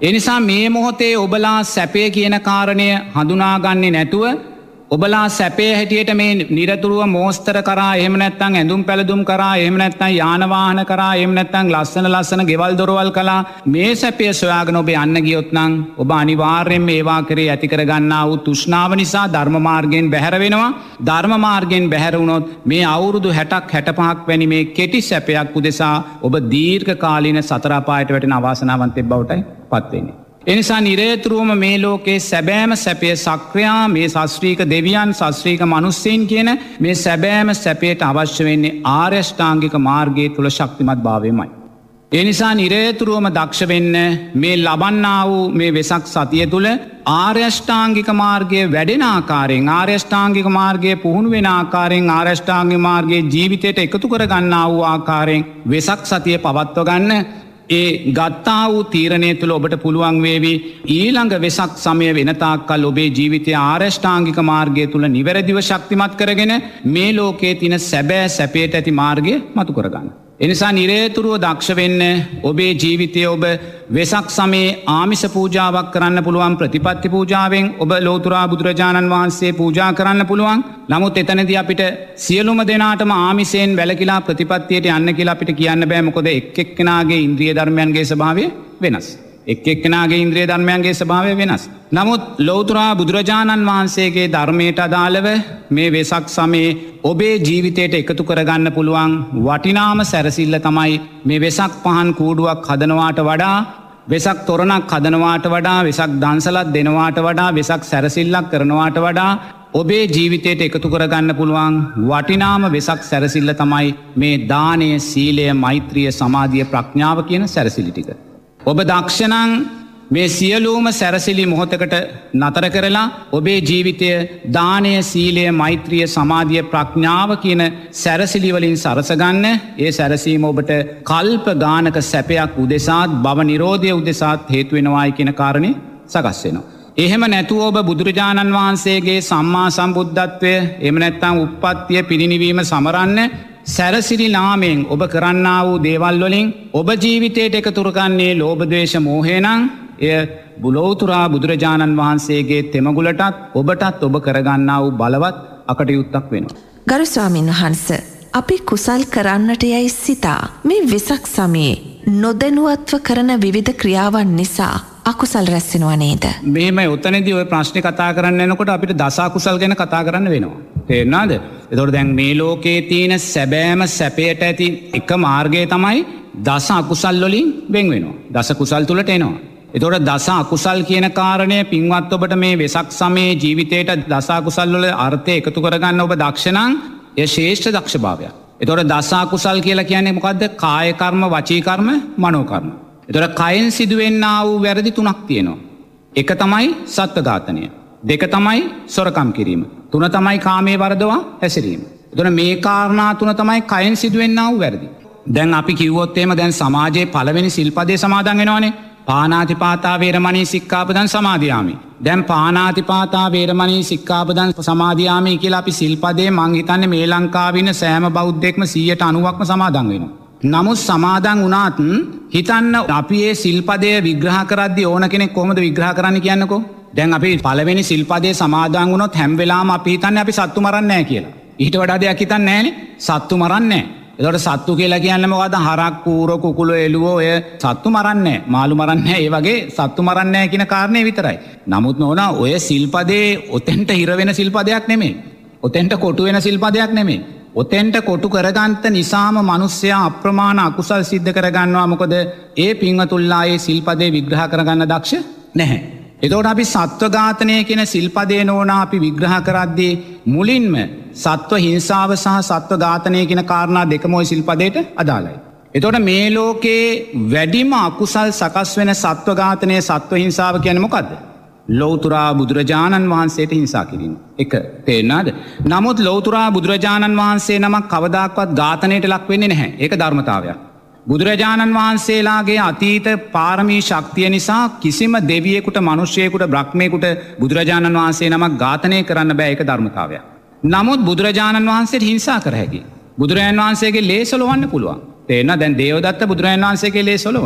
එනිසා මේ මොහොතේ ඔබලා සැපය කියන කාරණය හඳුනාගන්නේ නැතුව ඔබලා සැපේ හැටියට මේ නිරතුරුව මෝස්තර කරා එහෙම නැත්නම් ඇඳුම් පැළඳුම් කරා එහෙම නැත්නම් යාන වාහන කරා එහෙම නැත්නම් ලස්සන ලස්සන ගෙවල් දොරවල් කළා මේ සැපය සොයාගෙන ඔබ යන්න ගියොත් නම් ඔබ අනිවාර්යයෙන්ම ඒවා කරේ ඇති කර ගන්නා වූ තෘෂ්ණාව නිසා ධර්ම මාර්ගයෙන් බැහැර වෙනවා. ධර්ම මාර්ගයෙන් බැහැර වුණොත් මේ අවුරුදු හැටක් හැටපහක් වැනි මේ කෙටි සැපයක් උදෙසා ඔබ දීර්ඝ කාලීන සතර අපායට වැටෙන අවාසනාවන්තයෙක් බවටයි පත් වෙන්නේ. එනිසා නිරේතුරුවම මේ ලෝකේ සැබෑම සැපය සක්‍රියා මේ ශාස්ත්‍රීක දෙවියන් ශාස්ත්‍රීක මනුස්සයන් කියන මේ සැබෑම සැපයට අවශ්‍ය වෙන්නේ ආර්ය අෂ්ටාංගික මාර්ගයේ තුල ශක්තිමත් භාවයමයි. ඒ නිසා නිරේතුරුවම දක්ෂ වෙන්න මේ ලබන්නා වූ මේ වෙසක් සතිය තුල ආර්ය අෂ්ටාංගික මාර්ගයේ වැඩෙන ආකාරයෙන් ආර්ය අෂ්ටාංගික මාර්ගයේ පුහුණු වෙන ආකාරයෙන් ආර්ය අෂ්ටාංගික මාර්ගයේ ජීවිතයට එකතු කර ගන්නා වූ ආකාරයෙන් වෙසක් සතිය පවත්ව ගන්න ඒ ගත්තා වූ තීරණය තුළ ඔබට පුළුවන් වේවි ඊළඟ වෙසක් සමය වෙනතාක්කල් ඔබේ ජීවිතය ආර්ය අෂ්ටාංගික මාර්ගය තුළ නිවැරදිව ශක්තිමත් කරගෙන මේ ලෝකයේ තියෙන සැබෑ සැපයට ඇති මාර්ගය මතු කරගන්න. එනිසා නිරේතුරුව දක්ෂ වෙන්න ඔබේ ජීවිතය ඔබ වෙසක් සමයේ ආමිස පූජාවක් කරන්න පුළුවන් ප්‍රතිපත්ති පූජාවෙන් ඔබ ලෝතුරා බුදුරජාණන් වහන්සේ පූජා කරන්න පුළුවන්. නමුත් එතනදී අපිට සියලුම දෙනාටම ආමිසයෙන් වැළකීලා ප්‍රතිපත්තියට යන්න කියලා අපිට කියන්න බෑ. මොකද එක් එක්කෙනාගේ ඉන්ද්‍රිය ධර්මයන්ගේ ස්වභාවය වෙනස්. එක් එක්කෙනාගේ ඉන්ද්‍රිය ධර්මයන්ගේ ස්වභාවය වෙනස්. නමුත් ලෞතුරා බුදුරජාණන් වහන්සේගේ ධර්මයට අදාළව මේ වෙසක් සමයේ ඔබේ ජීවිතයට එකතු කරගන්න පුළුවන් වටිනාම සැරසිල්ල තමයි මේ වෙසක් පහන් කූඩුවක් හදනවාට වඩා වෙසක් තොරණක් හදනවාට වඩා වෙසක් දන්සලක් දෙනවාට වඩා වෙසක් සැරසිල්ලක් කරනවාට වඩා ඔබේ ජීවිතයට එකතු කරගන්න පුළුවන් වටිනාම වෙසක් සැරසිල්ල තමයි මේ දානය සීලය මෛත්‍රිය සමාධිය ප්‍රඥාව කියන සැරසිලි ටික. ඔබ දක්ෂණං මේ සියලූම සැරසිලි මොහොතකට නතර කරලා ඔබේ ජීවිතය දානය සීලය මෛත්‍රිය සමාධිය ප්‍රඥාව කියන සැරසිලිවලින් සරසගන්න ඒ සැරසීම ඔබට කල්ප ගානක සැපයක් උදෙසාත් භව නිරෝධය උදෙසාත් හේතුවෙනවායි කියන කාරණය සකස් වෙනවා. එහෙම නැතුව ඔබ බුදුරජාණන් වහන්සේගේ සම්මා සම්බුද්ධත්වය එහෙම නැත්නම් උප්පත්තිය පිරිනිවීම සමරන්න සැරසිලි නාමයෙන් ඔබ කරන්නා වූ දේවල් වලින් ඔබ ජීවිතයට එකතු කරගන්නේ ලෝභ ද්වේෂ මෝහය නම් එය බුලෝතුරා බුදුරජාණන් වහන්සේගේ තෙමගුලටත් ඔබටත් ඔබ කරගන්නා වූ බලවත් අකටයුත්තක් වෙනවා. ගරු ස්වාමීන් වහන්ස, අපි කුසල් කරන්නට යයි සිතා මේ වෙසක් සමයේ නොදැනුවත්ව කරන විවිධ ක්‍රියාවන් නිසා අකුසල් රැස්සෙනවා නේද? මෙහෙම උතනදී ඔය ප්‍රශ්නේ කතා කරන්න යනකොට අපිට දස අකුසල් ගැන කතා කරන්න වෙනවා. තේරෙනවද? එතකොට දැන් මේ ලෝකයේ තියෙන සැබෑම සැපයට ඇති එක මාර්ගය තමයි දස අකුසල් වලින් වෙන් වෙනවා. දස කුසල් තුලට එනවා. එතකොට දස අකුසල් කියන කාරණය පින්වත් ඔබට මේ වෙසක් සමයේ ජීවිතයට දස අකුසල් වල අර්ථය එකතු කරගන්න ඔබ දක්ෂ නම් එය ශ්‍රේෂ්ඨ දක්ෂභාවයක්. එතකොට දස අකුසල් කියලා කියන්නේ මොකද්ද? කාය කර්ම, වචී කර්ම, මනෝ කර්ම. එතකොට කයෙන් සිදුවෙන්නා වූ වැරදි තුනක් තියෙනවා. එක තමයි සත්ත්ව ඝාතනය. දෙක තමයි සොරකම් කිරීම. තුන තමයි කාමයේ වරදවා හැසිරීම. එතකොට මේ කාරණා තුන තමයි කයෙන් සිදුවෙන්නා වූ වැරදි. දැන් අපි කිව්වොත් එහෙම දැන් සමාජයේ පළවෙනි සිල්පදේ සමාදන් වෙනවනේ. පානාතිපාතා වේරමණී සික්ඛාපදං සමාදියාමි. දැන් පානාතිපාතා වේරමණී සික්ඛාපදං සමාදියාමි කියලා අපි සිල්පදේ මං හිතන්නේ මේ ලංකාවේ ඉන්න සෑම බෞද්ධයෙක්ම සීයට අනූවක්ම සමාදන් වෙනවා. නමුත් සමාදන් වුණාත් හිතන්න අපි මේ සිල්පදය විග්‍රහ කරද්දී ඕන කෙනෙක් කොහොමද විග්‍රහ කරන්න කියන්නකෝ. දැන් අපි පළවෙනි සිල්පදේ සමාදන් වුණොත් හැම වෙලාවම අපි හිතන්නේ අපි සත්තු මරන්නේ නැහැ කියලා. ඊට වඩා දෙයක් හිතන්නේ නැහනේ. සත්තු මරන්නේ නැහැ. එතකොට සත්තු කියලා කියන්නේ මොකද්ද? හරක්, කූර, කුකුල, එළුව ඔය සත්තු මරන්නේ නැහැ. මාළු මරන්නේ නැහැ. ඒ වගේ සත්තු මරන්නේ නැහැ කියන කාරණේ විතරයි. නමුත් නෝනා ඔය සිල්පදේ ඔතෙන්ට හිර වෙන සිල්පදයක් නෙමෙයි. ඔතෙන්ට කොටු වෙන සිල්පදයක් නෙමෙයි. ඔතෙන්ට කොටු කරගන්ත නිසාම මිනිස්සයා අප්‍රමාණ අකුසල් සිද්ධ කරගන්නවා. මොකද ඒ පින්වතුල්ලා ඒ සිල්පදේ විග්‍රහ කරගන්න දක්ෂ නැහැ. එතකොට අපි සත්ව ඝාතනය කියන සිල්පදේ නෝනා අපි විග්‍රහ කරද්දී මුලින්ම සත්ව හිංසාව සහ සත්ව ඝාතනය කියන කාරණා දෙකම ওই සිල්පදේට අදාළයි. එතකොට මේ ලෝකේ වැඩිම අකුසල් සකස් වෙන සත්ව ඝාතනය සත්ව හිංසාව කියන්නේ මොකද්ද? ලෞතුරා බුදුරජාණන් වහන්සේට හිංසා කිරීම. එක තේරෙනවද? නමුත් ලෞතුරා බුදුරජාණන් වහන්සේ නමක් කවදාක්වත් ඝාතනයට ලක් වෙන්නේ නැහැ. ඒක ධර්මතාවයක්. බුදුරජාණන් වහන්සේලාගේ අතීත පාරමී ශක්තිය නිසා කිසිම දෙවියෙකුට, මිනිසෙකුට, බ්‍රහ්මයෙකුට බුදුරජාණන් වහන්සේ නමක් ඝාතනය කරන්න බෑ. ඒක ධර්මතාවයක්. නමුත් බුදුරජාණන් වහන්සේට හිංසා කර හැකියි. බුදුරජාණන් වහන්සේගේ ලේ සොලවන්න පුළුවන්. තේරෙනවද? දැන් දේවදත්ත බුදුරජාණන් වහන්සේගේ ලේ සොලවනවා.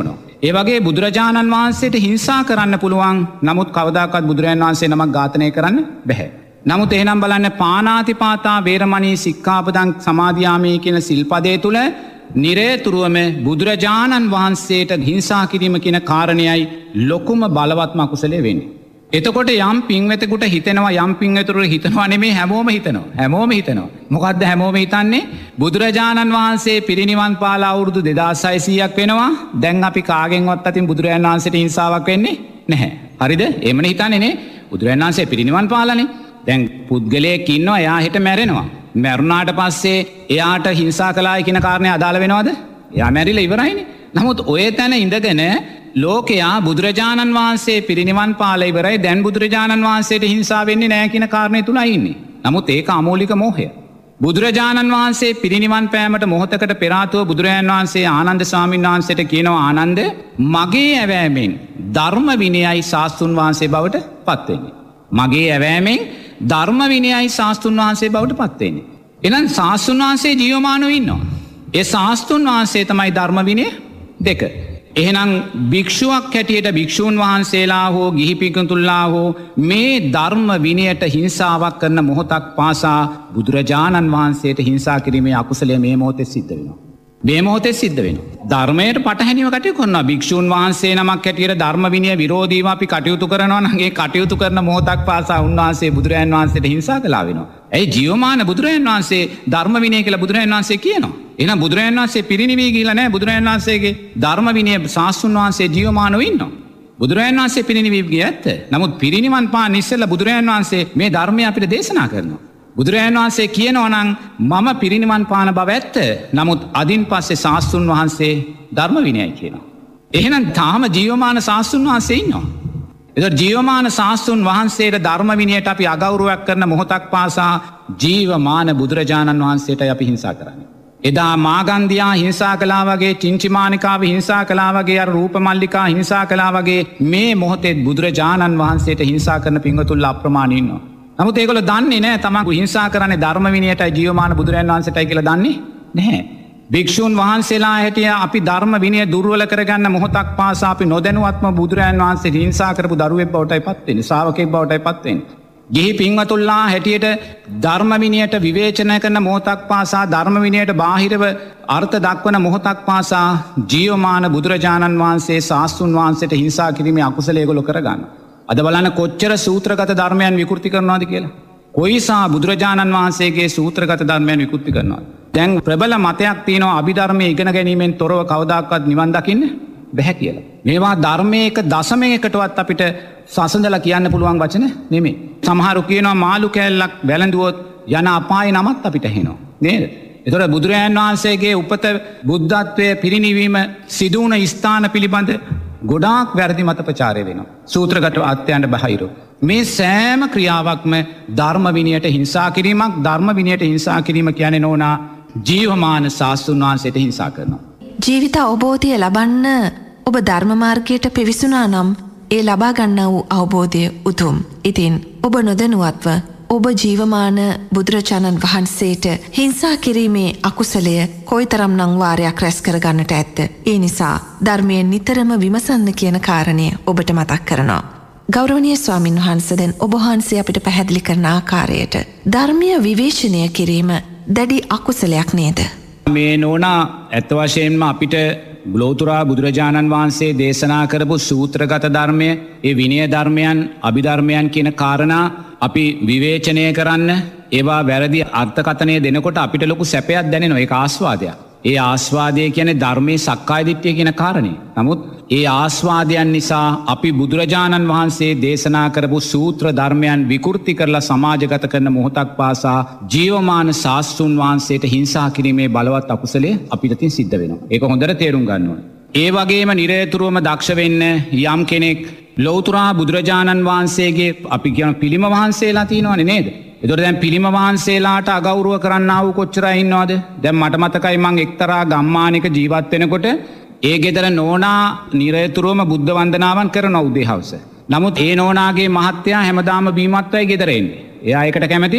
ඒ වගේ බුදුරජාණන් වහන්සේට හිංසා කරන්න පුළුවන්. නමුත් කවදාකවත් බුදුරජාණන් වහන්සේ නමක් ඝාතනය කරන්න බැහැ. නමුත් එහෙනම් බලන්න පාණාතිපාතා වේරමණී සික්ඛාපදං සමාදියාමි කියන සිල්පදයේ තුල නිරේතුරුවම බුදුරජාණන් වහන්සේට හිංසා කිරීම කියන කාරණයයි ලොකුම බලවත්ම අකුසලයේ වෙන්නේ. එතකොට යම් පින්වෙතෙකුට හිතෙනවා යම් පින්වෙතෙකුට හිතනවා නෙමේ හැමෝම හිතනවා. හැමෝම හිතනවා. මොකද්ද හැමෝම හිතන්නේ? බුදුරජාණන් වහන්සේ පිරිනිවන් පාලා අවුරුදු දෙදාස් හයසීයක් වෙනවා. දැන් අපි කාගෙන්වත් අතින් බුදුරජාණන් වහන්සේට හිංසාවක් වෙන්නේ නැහැ. හරිද? එහෙමනේ හිතන්නේ නේ. බුදුරජාණන් වහන්සේ පිරිනිවන් පාලානේ. දැන් පුද්ගලයෙක් ඉන්නවා එයා හිට මැරෙනවා. මැරුණාට පස්සේ එයාට හිංසා කළායි කියන කාරණේ අදාළ වෙනවද? එයා මැරිලා ඉවරයිනේ. නමුත් ඔය තැන ඉඳගෙන ලෝකයා බුදුරජාණන් වහන්සේ පිරිනිවන් පාලා ඉවරයි දැන් බුදුරජාණන් වහන්සේට හිංසා වෙන්නේ නැහැ කියන කාරණේ තුලයි ඉන්නේ. නමුත් ඒක අමෝලික මෝහය. බුදුරජාණන් වහන්සේ පිරිනිවන් පෑමට මොහොතකට පෙර ආතුව බුදුරජාණන් වහන්සේ ආනන්ද ස්වාමීන් වහන්සේට කියනවා ආනන්ද මගේ ඇවෑමෙන් ධර්ම විනයයි ශාස්ත්‍රුන් වහන්සේ බවට පත් වෙන්නේ. මගේ ඇවෑමෙන් ධර්ම විනයයි ශාස්ත්‍රුන් වහන්සේ බවට පත් වෙන්නේ. එහෙනම් ශාස්ත්‍රුන් වහන්සේ ජීවමානව ඉන්නවා. ඒ ශාස්ත්‍රුන් වහන්සේ තමයි ධර්ම විනය දෙක. එහෙනම් භික්ෂුවක් හැටියට භික්ෂූන් වහන්සේලා හෝ ගිහි පින්තුල්ලා හෝ මේ ධර්ම විනයට හිංසාවක් කරන මොහොතක් පාසා බුදුරජාණන් වහන්සේට හිංසා කිරීමේ අකුසලය මේ මොහොතේ සිද්ධ වෙනවා. මේ මොහොතේ සිද්ධ වෙනවා. ධර්මයට පටහැනිව කටයුතු කරනවා. භික්ෂූන් වහන්සේ නමක් හැටියට ධර්ම විනය විරෝධීව අපි කටයුතු කරනවා නම් ඒ කටයුතු කරන මොහොතක් පාසා උන්වහන්සේ බුදුරජාණන් වහන්සේට හිංසා කළා වෙනවා. ඇයි ජීවමාන බුදුරජාණන් වහන්සේ ධර්ම විනය කියලා බුදුරජාණන් වහන්සේ කියනවා. එහෙනම් බුදුරජාණන් වහන්සේ පිරිනිවී ගිහිලා නැහැ. බුදුරජාණන් වහන්සේගේ ධර්ම විනය ශාස්ත්‍රුන් වහන්සේ ජීවමානව ඉන්නවා. බුදුරජාණන් වහන්සේ පිරිනිවී ගියේ ඇත්ත. නමුත් පිරිනිවන් පාන ඉස්සෙල්ලා බුදුරජාණන් වහන්සේ මේ ධර්මය අපිට දේශනා කරනවා. බුදුරජාණන් වහන්සේ කියනවා නම් මම පිරිනිවන් පාන බව ඇත්ත. නමුත් අදින් පස්සේ ශාස්ත්‍රුන් වහන්සේ ධර්ම විනයයි කියනවා. එහෙනම් තාම ජීවමාන ශාස්ත්‍රුන් වහන්සේ ඉන්නවා. එතකොට ජීවමාන ශාස්ත්‍රුන් වහන්සේට ධර්ම විනයට අපි අගෞරවයක් කරන මොහොතක් පාසා ජීවමාන බුදුරජාණන් වහන්සේටයි අපි හිංසා කරන්නේ. එදා මාගන්දියා හිංසා කළා වගේ චින්චිමානිකාව හිංසා කළා වගේ අර රූපමල්ලිකා හිංසා කළා වගේ මේ මොහොතේ බුදුරජාණන් වහන්සේට හිංසා කරන පින්වතුන්ලා අප්‍රමාණ ඉන්නවා. නමුත් ඒගොල්ලෝ දන්නේ නැහැ තමන් හිංසා කරන්නේ ධර්ම විනයටයි ජීවමාන බුදුරජාණන් වහන්සේටයි කියලා දන්නේ නැහැ. භික්ෂුන් වහන්සේලා හැටිය අපි ධර්ම විනය දුර්වල කරගන්න මොහොතක් පාසා අපි නොදැනුවත්ම බුදුරජාණන් වහන්සේ හිංසා කරපු දරුවෙක් බවටයි පත් වෙන්නේ. ශ්‍රාවකෙක් බවටයි පත් වෙන්නේ. ගිහි පින්වතුන්ලා හැටියට ධර්ම විනයට විවේචනය කරන මොහොතක් පාසා ධර්ම විනයට බාහිරව අර්ථ දක්වන මොහොතක් පාසා ජීවමාන බුදුරජාණන් වහන්සේ ශාස්ත්‍රුන් වහන්සේට හිංසා කිරීමේ අකුසල ඒගොල්ලෝ කරගන්නවා. අද බලන්න කොච්චර සූත්‍රගත ධර්මයන් විකෘති කරනවාද කියලා. කොයිසා බුදුරජාණන් වහන්සේගේ සූත්‍රගත ධර්මයන් විකෘති කරනවාද. දැන් ප්‍රබල මතයක් තියෙනවා අභිධර්මයේ ඉගෙන ගැනීමෙන් තොරව කවදාකවත් නිවන් දකින්න බැහැ කියලා. මේවා ධර්මයේ එක දශමයකටවත් අපිට සසඳලා කියන්න පුළුවන් වචන නෙමෙයි. සමහරු කියනවා මාළු කෑල්ලක් වැළඳුවොත් යන අපායේ නමත් අපිට ඇහෙනවා. නේද? ඒතකොට බුදුරජාණන් වහන්සේගේ උපත බුද්ධත්වයේ පිරිනිවීම සිදු වුණ ස්ථාන පිළිබඳ ගොඩාක් වැරදි මත ප්‍රචාරය වෙනවා. සූත්‍රගත අර්ථයන්ට බහිරව. මේ සෑම ක්‍රියාවක්ම ධර්ම විනයට හිංසා කිරීමක්. ධර්ම විනයට හිංසා කිරීම කියන්නේ නෝනා ජීවමාන ශාස්ත්‍රුන් වහන්සේට හිංසා කරනවා. ජීවිත අවබෝධය ලබන්න ඔබ ධර්ම මාර්ගයට පිවිසුනා නම් ඒ ලබා ගන්නා වූ අවබෝධය උතුම්. ඉතින් ඔබ නොදැනුවත්ව ඔබ ජීවමාන බුදුරජාණන් වහන්සේට හිංසා කිරීමේ අකුසලය කොයිතරම් නම් වාරයක් රැස් කරගන්නට ඇත්ද. ඒ නිසා ධර්මයෙන් නිතරම විමසන්න කියන කාරණය ඔබට මතක් කරනවා. ගෞරවනීය ස්වාමින් වහන්සේ දැන් ඔබ වහන්සේ අපිට පැහැදිලි කරන ආකාරයට ධර්මය විවේචනය කිරීම දැඩි අකුසලයක් නේද? මේ නෝනා ඇත්ත වශයෙන්ම අපිට ලෝතුරා බුදුරජාණන් වහන්සේ දේශනා කරපු සූත්‍රගත ධර්මය, ඒ විනය ධර්මයන්, අභිධර්මයන් කියන කාරණා අපි විවේචනය කරන්න, ඒවා වැරදි අර්ථකථනය දෙනකොට අපිට ලොකු සැපයක් දැනෙනවා. ඒක ආස්වාදයක්. ඒ ආස්වාදය කියන්නේ ධර්මයේ සක්කාය දිට්ඨිය කියන කාරණේ. නමුත් ඒ ආස්වාදයන් නිසා අපි බුදුරජාණන් වහන්සේ දේශනා කරපු සූත්‍ර ධර්මයන් විකෘති කරලා සමාජගත කරන මොහොතක් පාසා ජීවමාන ශාස්ත්‍රුන් වහන්සේට හිංසා කිරීමේ බලවත් අකුසලයේ අපිට තින් සිද්ධ වෙනවා. ඒක හොඳට තේරුම් ගන්න ඕනේ. ඒ වගේම නිරේතුරුවම දක්ෂ වෙන්න යම් කෙනෙක් ලෞතුරා බුදුරජාණන් වහන්සේගේ අපි කියන පිළිම වහන්සේලා තියෙනවනේ නේද? එතකොට දැන් පිළිම වහන්සේලාට අගෞරව කරන්නා වූ කොච්චර අය ඉන්නවද? දැන් මට මතකයි මං එක්තරා ගම්මානික ජීවත් වෙනකොට ඒ ගෙදර නෝනා නිරතුරුවම බුද්ධ වන්දනාවන් කරන උදේ හවස. නමුත් ඒ නෝනාගේ මහත්තයා හැමදාම බීමත්වයි ගෙදර එන්නේ. එයා ඒකට කැමති.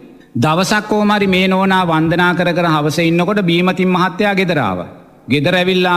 දවසක් කොහොම හරි මේ නෝනා වන්දනා කර කර හවස ඉන්නකොට බීමතින් මහත්තයා ගෙදර ආවා. ගෙදර ඇවිල්ලා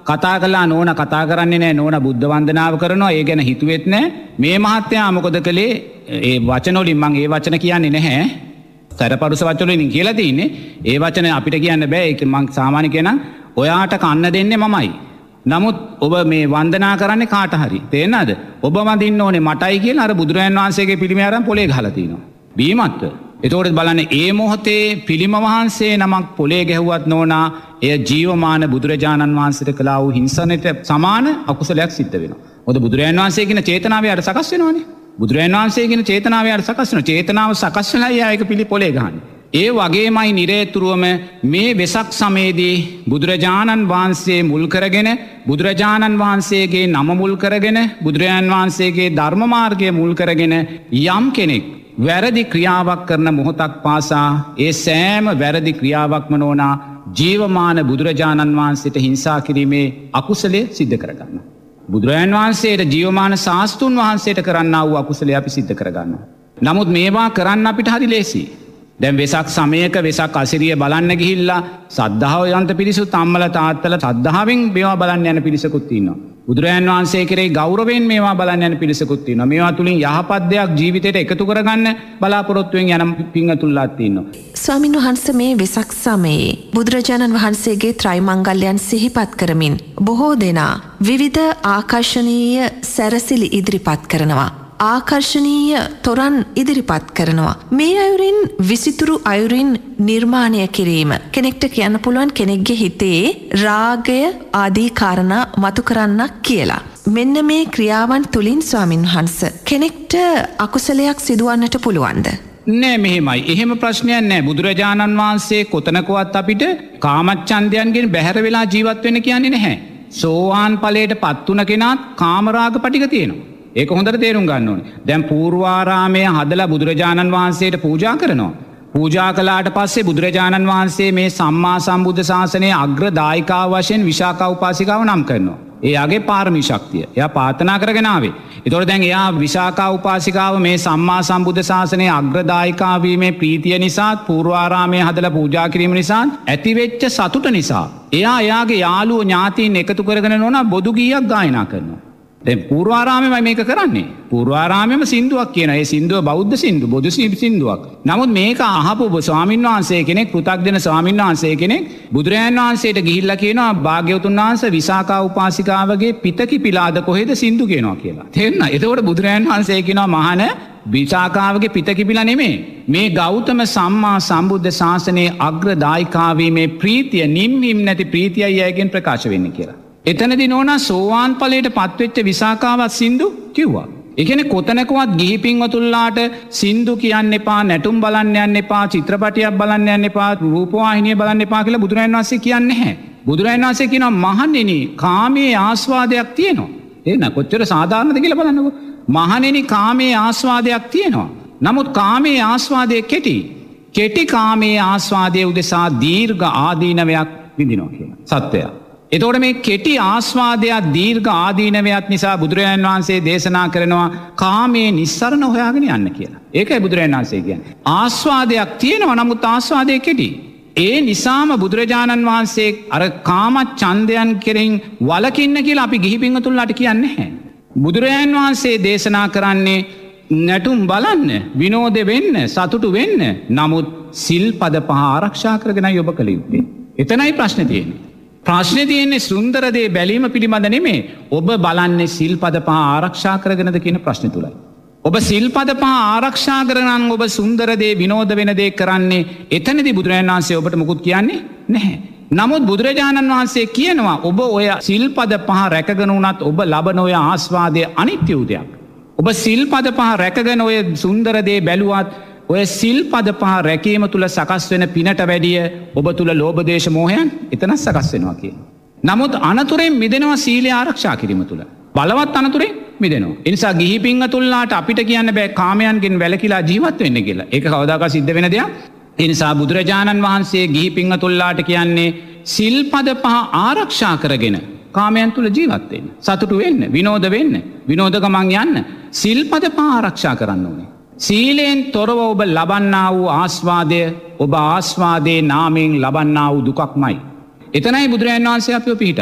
කතා කළා නෝන කතා කරන්නේ නැහැ නෝන බුද්ධ වන්දනාව කරනවා ඒ ගැන හිතුවෙත් නැහැ මේ මහත්තයා මොකද කළේ ඒ වචන වලින් මම ඒ වචන කියන්නේ නැහැ තරපරුස වචන වලින් කියලා තියෙන්නේ ඒ වචන අපිට කියන්න බෑ ඒක මම සාමාන්‍ය කෙනා ඔයාට කන්න දෙන්නේ මමයි නමුත් ඔබ මේ වන්දනා කරන්නේ කාට හරි තේරෙනවද ඔබ වඳින්න ඕනේ මටයි කියලා අර බුදුරජාණන් වහන්සේගේ පිළිමය අරන් පොලේ ගහලා තිනවා බීමත්ව එතකොට බලන්න ඒ මොහොතේ පිළිම වහන්සේ නමක් පොලේ ගැහුවත් නෝනා එය ජීවමාන බුදුරජාණන් වහන්සේට කළා වූ හිංසනයට සමාන අකුසලයක් සිද්ධ වෙනවා. මොකද බුදුරජාණන් වහන්සේ කියන චේතනාවේ අර සකස් වෙනවනේ. බුදුරජාණන් වහන්සේ කියන චේතනාවේ අර සකස් වෙනවා. චේතනාව සකස් වෙලා යා ඒක පිළි පොලේ ගහන්නේ. ඒ වගේමයි නිරේතුරුවම මේ වෙසක් සමයේදී බුදුරජාණන් වහන්සේ මුල් කරගෙන බුදුරජාණන් වහන්සේගේ නම මුල් කරගෙන බුදුරජාණන් වහන්සේගේ ධර්ම මාර්ගය මුල් කරගෙන යම් කෙනෙක් වැරදි ක්‍රියාවක් කරන මොහොතක් පාසා ඒ සෑම වැරදි ක්‍රියාවක්ම නෝනා ජීවමාන බුදුරජාණන් වහන්සේට හිංසා කිරීමේ අකුසලය සිද්ධ කරගන්න. බුදුරජාණන් වහන්සේට ජීවමාන ශාස්ත්‍රූන් වහන්සේට කරන්නා වූ අකුසලය අපි සිද්ධ කරගන්න. නමුත් මේවා කරන්න අපිට හරි ලේසි. දැන් වෙසක් සමයක වෙසක් අසිරිය බලන්න ගිහිල්ලා සද්ධාව යන්ත පිරිසුත් අම්මලා තාත්තලා සද්ධාවෙන් මේවා බලන්න යන පිරිසකුත් ඉන්නවා. බුදුරජාණන් වහන්සේ කෙරෙහි ගෞරවයෙන් මේවා බලන්න යන පිරිසකුත් ඉන්නවා. මේවා තුලින් යහපත් දෙයක් ජීවිතයට එකතු කරගන්න බලාපොරොත්තුෙන් යන පින්වතුන්ලාත් ඉන්නවා. ස්වාමින් වහන්සේ මේ වෙසක් සමයේ බුදුරජාණන් වහන්සේගේ ත්‍රිමංගල්‍යයන් සිහිපත් කරමින් බොහෝ දෙනා විවිධ ආකර්ශනීය සැරසිලි ඉදිරිපත් කරනවා. ආකර්ශනීය තොරන් ඉදිරිපත් කරනවා. මේ අයුරින් විසිතුරු අයුරින් නිර්මාණය කිරීම කෙනෙක්ට කියන්න පුළුවන් කෙනෙක්ගේ හිතේ රාගය ආදී කාරණා මතු කරන්නක් කියලා. මෙන්න මේ ක්‍රියාවන් තුලින් ස්වාමින් වහන්සේ කෙනෙක්ට අකුසලයක් සිදුවන්නට පුළුවන්ද? නෑ මෙහෙමයි. එහෙම ප්‍රශ්නයක් නෑ. බුදුරජාණන් වහන්සේ කොතනකවත් අපිට කාමච්ඡන්දයන්ගෙන් බැහැර වෙලා ජීවත් වෙන්න කියන්නේ නැහැ. සෝවාන් ඵලයට පත් වුණ කෙනාත් කාමරාග පිටික තියෙනවා. ඒක හොඳට තේරුම් ගන්න ඕනේ. දැන් පූර්වාරාමය හදලා බුදුරජාණන් වහන්සේට පූජා කරනවා. පූජා කළාට පස්සේ බුදුරජාණන් වහන්සේ මේ සම්මා සම්බුද්ධ ශාසනයේ අග්‍ර දායිකාව වශයෙන් විශාඛා උපාසිකාව නම් කරනවා. එයාගේ පාරමී ශක්තිය. එයා ප්‍රාර්ථනා කරගෙන ආවේ. ඒතකොට දැන් එයා විශාඛා උපාසිකාව මේ සම්මා සම්බුද්ධ ශාසනයේ අග්‍ර දායිකාව වීමේ ප්‍රීතිය නිසා පූර්වාරාමයේ හදලා පූජා කිරීම නිසා ඇතිවෙච්ච සතුට නිසා එයා එයාගේ යාළුවෝ ඥාතීන් එකතු කරගෙන නෝනා බොදු ගීයක් ගායනා කරනවා. දැන් පූර්වාරාමෙමයි මේක කරන්නේ. පූර්වාරාමෙම සින්දුවක් කියන. ඒ සින්දුව බෞද්ධ සින්දු, බොදු සින්දුවක්. නමුත් මේක අහපු ස්වාමීන් වහන්සේ කෙනෙක්, පෘථග්ජන ස්වාමීන් වහන්සේ කෙනෙක් බුදුරජාණන් වහන්සේට ගිහිල්ලා කියනවා භාග්‍යවතුන් වහන්සේ විසාකා උපාසිකාවගේ පිටකි පිලාද කොහෙද සින්දු කියනවා කියලා. තේරෙනවද? එතකොට බුදුරජාණන් වහන්සේ කියනවා මහාන විසාකාවගේ පිටකි පිලා නෙමෙයි. මේ ගෞතම සම්මා සම්බුද්ධ ශාසනයේ අග්‍ර දායිකාවීමේ ප්‍රීතිය නිම්හිම් නැති ප්‍රීතියයි යැගෙන් ප්‍රකාශ වෙන්නේ කියලා. එතනදී නෝනා සෝවාන් ඵලයට පත්වෙච්ච විසාකාවත් සින්දු කිව්වා. ඒ කියන්නේ කොතනකවත් ගිහි පින්වතුන්ලාට සින්දු කියන්න එපා, නැටුම් බලන්න යන්න එපා, චිත්‍රපටියක් බලන්න යන්න එපා, රූපවාහිනිය බලන්න එපා කියලා බුදුරජාණන් වහන්සේ කියන්නේ නැහැ. බුදුරජාණන් වහන්සේ කියනවා මහණෙනි කාමයේ ආස්වාදයක් තියෙනවා. එන්න කොච්චර සාධාරණද කියලා බලන්නකෝ. මහණෙනි කාමයේ ආස්වාදයක් තියෙනවා. නමුත් කාමයේ ආස්වාදයේ කෙටි. කෙටි කාමයේ ආස්වාදයේ උදෙසා දීර්ඝ ආදීනවයක් විඳිනවා කියලා. සත්‍යය. එතකොට මේ කෙටි ආස්වාදයක් දීර්ඝ ආදීනවයක් නිසා බුදුරජාණන් වහන්සේ දේශනා කරනවා කාමයේ නිස්සරණ හොයාගෙන යන්න කියලා. ඒකයි බුදුරජාණන් වහන්සේ කියන්නේ. ආස්වාදයක් තියෙනවා නමුත් ආස්වාදයේ කෙටි. ඒ නිසාම බුදුරජාණන් වහන්සේ අර කාම ඡන්දයන් කෙරෙන් වළකින්න කියලා අපි ගිහි පින්වතුන්ලාට කියන්නේ නැහැ. බුදුරජාණන් වහන්සේ දේශනා කරන්නේ නැටුම් බලන්න, විනෝද වෙන්න, සතුටු වෙන්න. නමුත් සිල්පද පහ ආරක්ෂා කරගෙනයි ඔබ කළ යුත්තේ. එතනයි ප්‍රශ්නේ තියෙන්නේ. ප්‍රශ්නේ තියෙන්නේ සුන්දර දේ බැලීම පිළිබඳ නෙමෙයි. ඔබ බලන්නේ සිල්පද පහ ආරක්ෂා කරගෙනද කියන ප්‍රශ්නේ තුලයි. ඔබ සිල්පද පහ ආරක්ෂා කරනනම් ඔබ සුන්දර දේ විනෝද වෙන දේ කරන්නේ. එතනදී බුදුරජාණන් වහන්සේ ඔබට මුකුත් කියන්නේ නැහැ. නමුත් බුදුරජාණන් වහන්සේ කියනවා ඔබ ඔය සිල්පද පහ රැකගෙන උනත් ඔබ ලබන ඔය ආස්වාදයේ අනිත්‍ය වූ දෙයක්. ඔබ සිල්පද පහ රැකගෙන ඔය සුන්දර දේ බැලුවත් ඔය සිල්පද පහ රැකීම තුල සකස් වෙන පිනට වැඩිය ඔබ තුල ලෝභ දේශ මොහයන් එතන සකස් වෙනවා කියන. නමුත් අනතුරෙන් මිදෙනවා සීලය ආරක්ෂා කිරීම තුල. බලවත් අනතුරෙන් මිදෙනවා. ඒ නිසා ගිහි පින්වතුන්ලාට අපිට කියන්න බෑ කාමයන්ගෙන් වැළකීලා ජීවත් වෙන්න කියලා. ඒක කවදාකවත් සිද්ධ වෙන දෙයක්. ඒ නිසා බුදුරජාණන් වහන්සේ ගිහි පින්වතුන්ලාට කියන්නේ සිල්පද පහ ආරක්ෂා කරගෙන කාමයන් තුල ජීවත් වෙන්න. සතුටු වෙන්න, විනෝද වෙන්න, විනෝද ගමන් යන්න. සිල්පද පහ ආරක්ෂා කරන්න ඕනේ. සීලෙන් තොරව ඔබ ලබන්නා වූ ආස්වාදය ඔබ ආස්වාදයේ නාමයෙන් ලබන්නා වූ දුකක්මයි. එතනයි බුදුරජාණන් වහන්සේ අපිව පිහිටන්නේ.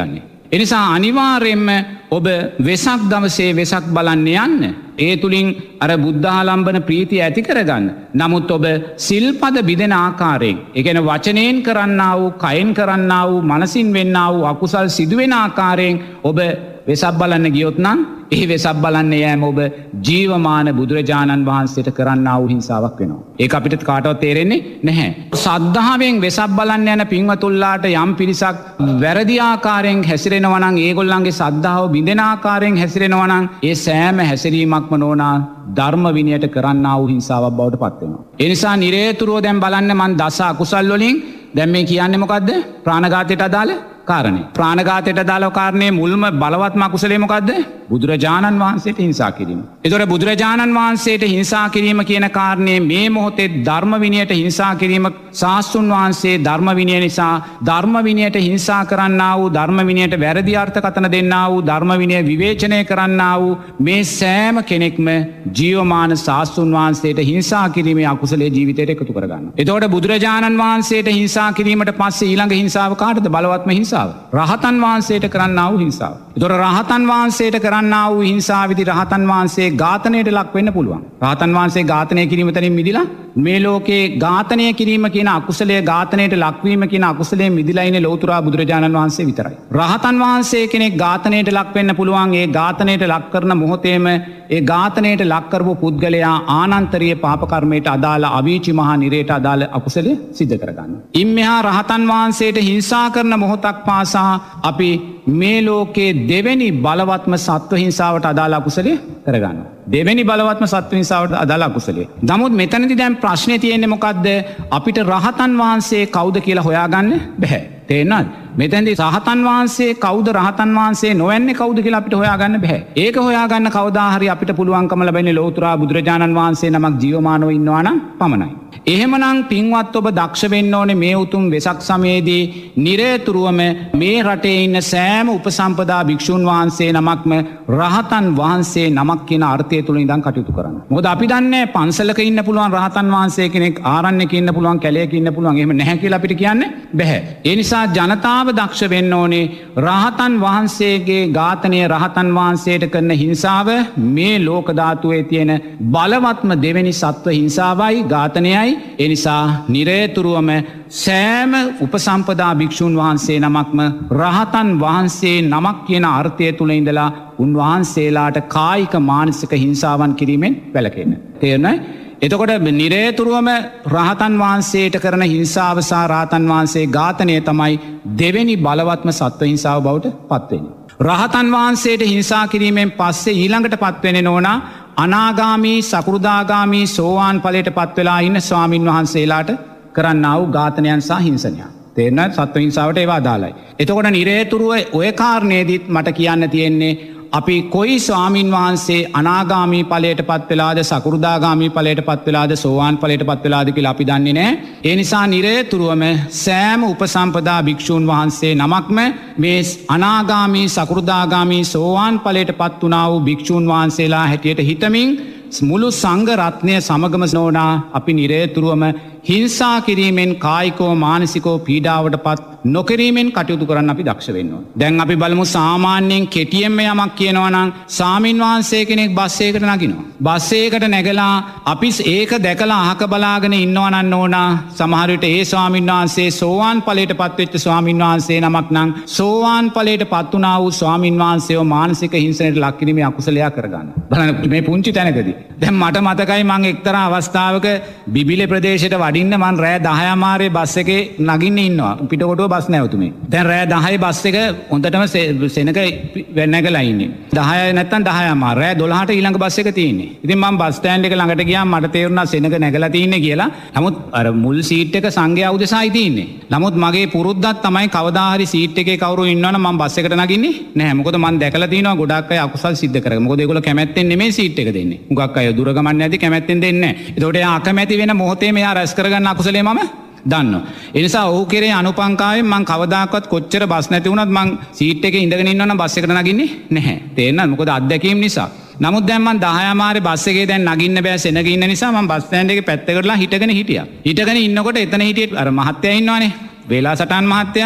එනිසා අනිවාර්යෙන්ම ඔබ වෙසක් දවසේ වෙසක් බලන්න යන්න. ඒ තුළින් අර බුද්ධාලම්බන ප්‍රීතිය ඇති කරගන්න. නමුත් ඔබ සිල්පද බිදෙන ආකාරයෙන්, ඒ කියන්නේ වචනයෙන් කරන්නා වූ, කයෙන් කරන්නා වූ, මනසින් වෙන්නා වූ අකුසල් සිදුවෙන ආකාරයෙන් ඔබ වෙසක් බලන්න ගියොත් නම් ඒ වෙසක් බලන්න යෑම ඔබ ජීවමාන බුදුරජාණන් වහන්සේට කරන්නා වූ හිංසාවක් වෙනවා. ඒක අපිට කාටවත් තේරෙන්නේ නැහැ. සද්ධාවෙන් වෙසක් බලන්න යන පින්වතුන්ලාට යම් පිරිසක් වැරදි ආකාරයෙන් හැසිරෙනවා නම්, ඒගොල්ලන්ගේ සද්ධාව බිඳෙන ආකාරයෙන් හැසිරෙනවා නම්, ඒ සෑම හැසිරීමක්ම නෝනා ධර්ම විනයට කරන්නා වූ හිංසාවක් බවට පත් වෙනවා. ඒ නිසා නිරේතුරුව දැන් බලන්න මන් දස අකුසල් වලින් දැන් මේ කියන්නේ මොකද්ද? ප්‍රාණඝාතයට අදාළ කාරණේ. ප්‍රාණඝාතයට අදාළ කාරණේ මුල්ම බලවත්ම අකුසලයේ මොකද්ද? බුදුරජාණන් වහන්සේට හිංසා කිරීම. ඒතොර බුදුරජාණන් වහන්සේට හිංසා කිරීම කියන කාරණේ මේ මොහොතේ ධර්ම විනයට හිංසා කිරීම, සාස්තුන් වහන්සේ ධර්ම විනය නිසා ධර්ම විනයට හිංසා කරන්නා වූ, ධර්ම විනයට වැරදි අර්ථකථන දෙන්නා වූ, ධර්ම විනය විවේචනය කරන්නා වූ මේ සෑම කෙනෙක්ම ජීවමාන සාස්තුන් වහන්සේට හිංසා කිරීමේ අකුසලයේ ජීවිතයට එකතු කරගන්නවා. එතකොට බුදුරජාණන් වහන්සේට හිංසා කිරීමට පස්සේ ඊළඟ හිංසාව කාටද? බලවත්ම හිංසාව. රහතන් වහන්සේට කරන්නා වූ හිංසාව. එතකොට රහතන් වහන්සේට කරන්නා වූ හිංසාවේදී රහතන් වහන්සේ ඝාතනයට ලක් වෙන්න පුළුවන්. රහතන් වහන්සේ ඝාතනය කිරීම තනින් මිදිලා මේ ලෝකේ ඝාතනය කිරීම කියන අකුසලයේ, ඝාතනයට ලක්වීම කියන අකුසලයේ මිදිලා ඉන්නේ ලෞතර බුදුරජාණන් වහන්සේ විතරයි. රහතන් වහන්සේ කෙනෙක් ඝාතනයට ලක් වෙන්න පුළුවන්. ඒ ඝාතනයට ලක් කරන මොහොතේම ඒ ඝාතනයට ලක් කරපු පුද්ගලයා ආනන්තරීය පාප කර්මයට අදාළ අවීචි මහා නිරයට අදාළ අකුසලයේ සිද්ධ කරගන්නවා. ඉන් මෙහා රහතන් වහන්සේට හිංසා කරන මොහොතක් පාසා අපි මේ ලෝකේ දෙවෙනි බලවත්ම සත්ව හිංසාවට අදාළ අකුසලයේ කරගන්නවා. දෙවෙනි බලවත්ම සත්ව හිංසාවට අදාළ අකුසලයේ. නමුත් මෙතනදී දැන් ප්‍රශ්නේ තියෙන්නේ මොකද්ද? අපිට රහතන් වහන්සේ කවුද කියලා හොයාගන්න බැහැ. තේරෙනවද? මෙතෙන්දී රහතන් වහන්සේ කවුද, රහතන් වහන්සේ නොවන්නේ කවුද කියලා අපිට හොයාගන්න බැහැ. ඒක හොයාගන්න කවදා හරි අපිට පුළුවන්කම ලැබෙන්නේ ලෞතර බුදුරජාණන් වහන්සේ නමක් ජීවමානව ඉන්නවා නම් පමණයි. එහෙමනම් පින්වත් ඔබ දක්ෂ වෙන්න ඕනේ මේ උතුම් වෙසක් සමයේදී නිරේතුරුවම මේ රටේ ඉන්න සෑම උපසම්පදා භික්ෂුන් වහන්සේ නමක්ම රහතන් වහන්සේ නමක් කියන අර්ථය තුල ඉඳන් කටයුතු කරන්න. මොකද අපි දන්නේ පන්සලක ඉන්න පුළුවන් රහතන් වහන්සේ කෙනෙක්, ආරණ්‍යක ඉන්න පුළුවන්, කැලේක ඉන්න පුළුවන්, එහෙම නැහැ කියලා අපිට කියන්න බැහැ. ඒ නිසා ජනතාව දක්ෂ වෙන්න ඕනේ රහතන් වහන්සේගේ ඝාතනය, රහතන් වහන්සේට කරන හිංසාව මේ ලෝක ධාතුවේ තියෙන බලවත්ම දෙවෙනි සත්ව හිංසාවයි, ඝාතනයයි. ඒ නිසා නිරේතුරුවම සෑම උපසම්පදා භික්ෂුන් වහන්සේ නමක්ම රහතන් වහන්සේ නමක් කියන අර්ථය තුල ඉඳලා උන්වහන්සේලාට කායික මානසික හිංසාවන් කිරීමෙන් වැළකෙන්න. තේරුණාද? එතකොට නිරේතුරුවම රහතන් වහන්සේට කරන හිංසාව සහ රහතන් වහන්සේ ඝාතනය තමයි දෙවෙනි බලවත්ම සත්ව හිංසාව බවට පත් වෙන්නේ. රහතන් වහන්සේට හිංසා කිරීමෙන් පස්සේ ඊළඟට පත් වෙන්නේ නෝනා අනාගාමී, සකෘදාගාමී, සෝවාන් ඵලයට පත් වෙලා ඉන්න ස්වාමින් වහන්සේලාට කරන්නා වූ ඝාතනයන් සහ හිංසනයන්. තේරෙනවද? සත්ව හිංසාවට ඒවා අදාළයි. එතකොට නිරේතුරුව ඔය කාරණේදීත් මට කියන්න තියෙන්නේ අපි කොයි ස්වාමින් වහන්සේ අනාගාමී ඵලයට පත් වෙලාද, සකෘදාගාමී ඵලයට පත් වෙලාද, සෝවාන් ඵලයට පත් වෙලාද කියලා අපි දන්නේ නැහැ. ඒ නිසා නිරේතුරුවම සෑම උපසම්පදා භික්ෂුන් වහන්සේ නමක්ම මේ අනාගාමී, සකෘදාගාමී, සෝවාන් ඵලයට පත් වුණා වූ භික්ෂුන් වහන්සේලා හැටියට හිතමින් මුළු සංඝ රත්නය සමගම නෝනා අපි නිරේතුරුවම හිංසා කිරීමෙන්, කායිකව මානසිකව පීඩාවට පත් නොකිරීමෙන් කටයුතු කරන්න අපි දක්ෂ වෙන්න ඕනේ. දැන් අපි බලමු සාමාන්‍යයෙන් කෙටියෙන්ම යමක් කියනවා නම් සාමින් වහන්සේ කෙනෙක් බස් එකකට නගිනවා. බස් එකකට නැගලා අපි ඒක දැකලා අහක බලාගෙන ඉන්නවා නම් ඕනා සමහර විට ඒ ස්වාමින් වහන්සේ සෝවාන් ඵලයට පත් වෙච්ච ස්වාමින් වහන්සේ නමක් නම් සෝවාන් ඵලයට පත් වුණා වූ ස්වාමින් වහන්සේව මානසික හිංසනයට ලක් කිරීමේ අකුසලයක් කරගන්න. බලන්න මේ පුංචි තැනකදී. දැන් මට මතකයි මම එක්තරා අවස්ථාවක බිබිලේ ප්‍රදේශයට වඩින්න මම රෑ දහය මාරේ බස් එකේ නගින්න ඉන්නවා. පිටකොටුව බස් නැවතුමේ. දැන් රෑ දහය බස් එක හොඳටම සෙනක නැගලා ඉන්නේ. දහය නැත්තම් දහය මාර රෑ දොළහට ඊළඟ බස් එක තියෙන්නේ. ඉතින් මම බස් ස්ටෑන්ඩ් එක ළඟට ගියාම මට තේරුණා සෙනක නැගලා තින්නේ කියලා. නමුත් අර මුල් සීට් එක සංඝයා උදෙසායි තියෙන්නේ. නමුත් මගේ පුරුද්දක් තමයි කවදා හරි සීට් එකේ කවුරු ඉන්නවනම් මම බස් එකට නගින්නේ නැහැ. මොකද මම දැකලා තියෙනවා ගොඩක් අය අකුසල් සිද්ධ කරගෙන. මොකද ඒගොල්ලෝ කැමැත්තෙන් නෙමෙයි සීට් එක දෙන්නේ. මුගක් අය දුර ගමන් නැති කැමැත්තෙන් දෙන්නේ නැහැ. ඒතකොට එයා අකමැති වෙන මොහොතේ මෙයා රැස් කරගන්න අකුසලේ මම දන්නවා. ඒ නිසා ඔහු කෙරේ අනුකම්පාවෙන් මම කවදාකවත් කොච්චර බස් නැති වුණත් මම සීට් එකේ ඉඳගෙන ඉන්නවනම් බස් එකට නගින්නේ නැහැ. තේරෙනවද? මොකද අත්දැකීම් නිසා. නමුත් දැන් මම දහය මාරේ බස් එකේ දැන් නගින්න බෑ සෙනග ඉන්න නිසා මම බස් ස්ටෑන්ඩ් එකේ පැත්තකටලා හිටගෙන හිටියා. හිටගෙන ඉන්නකොට එතන හිටියේ අර මහත්තයා ඉන්නවනේ. වේලා සටහන් මහත්තයා.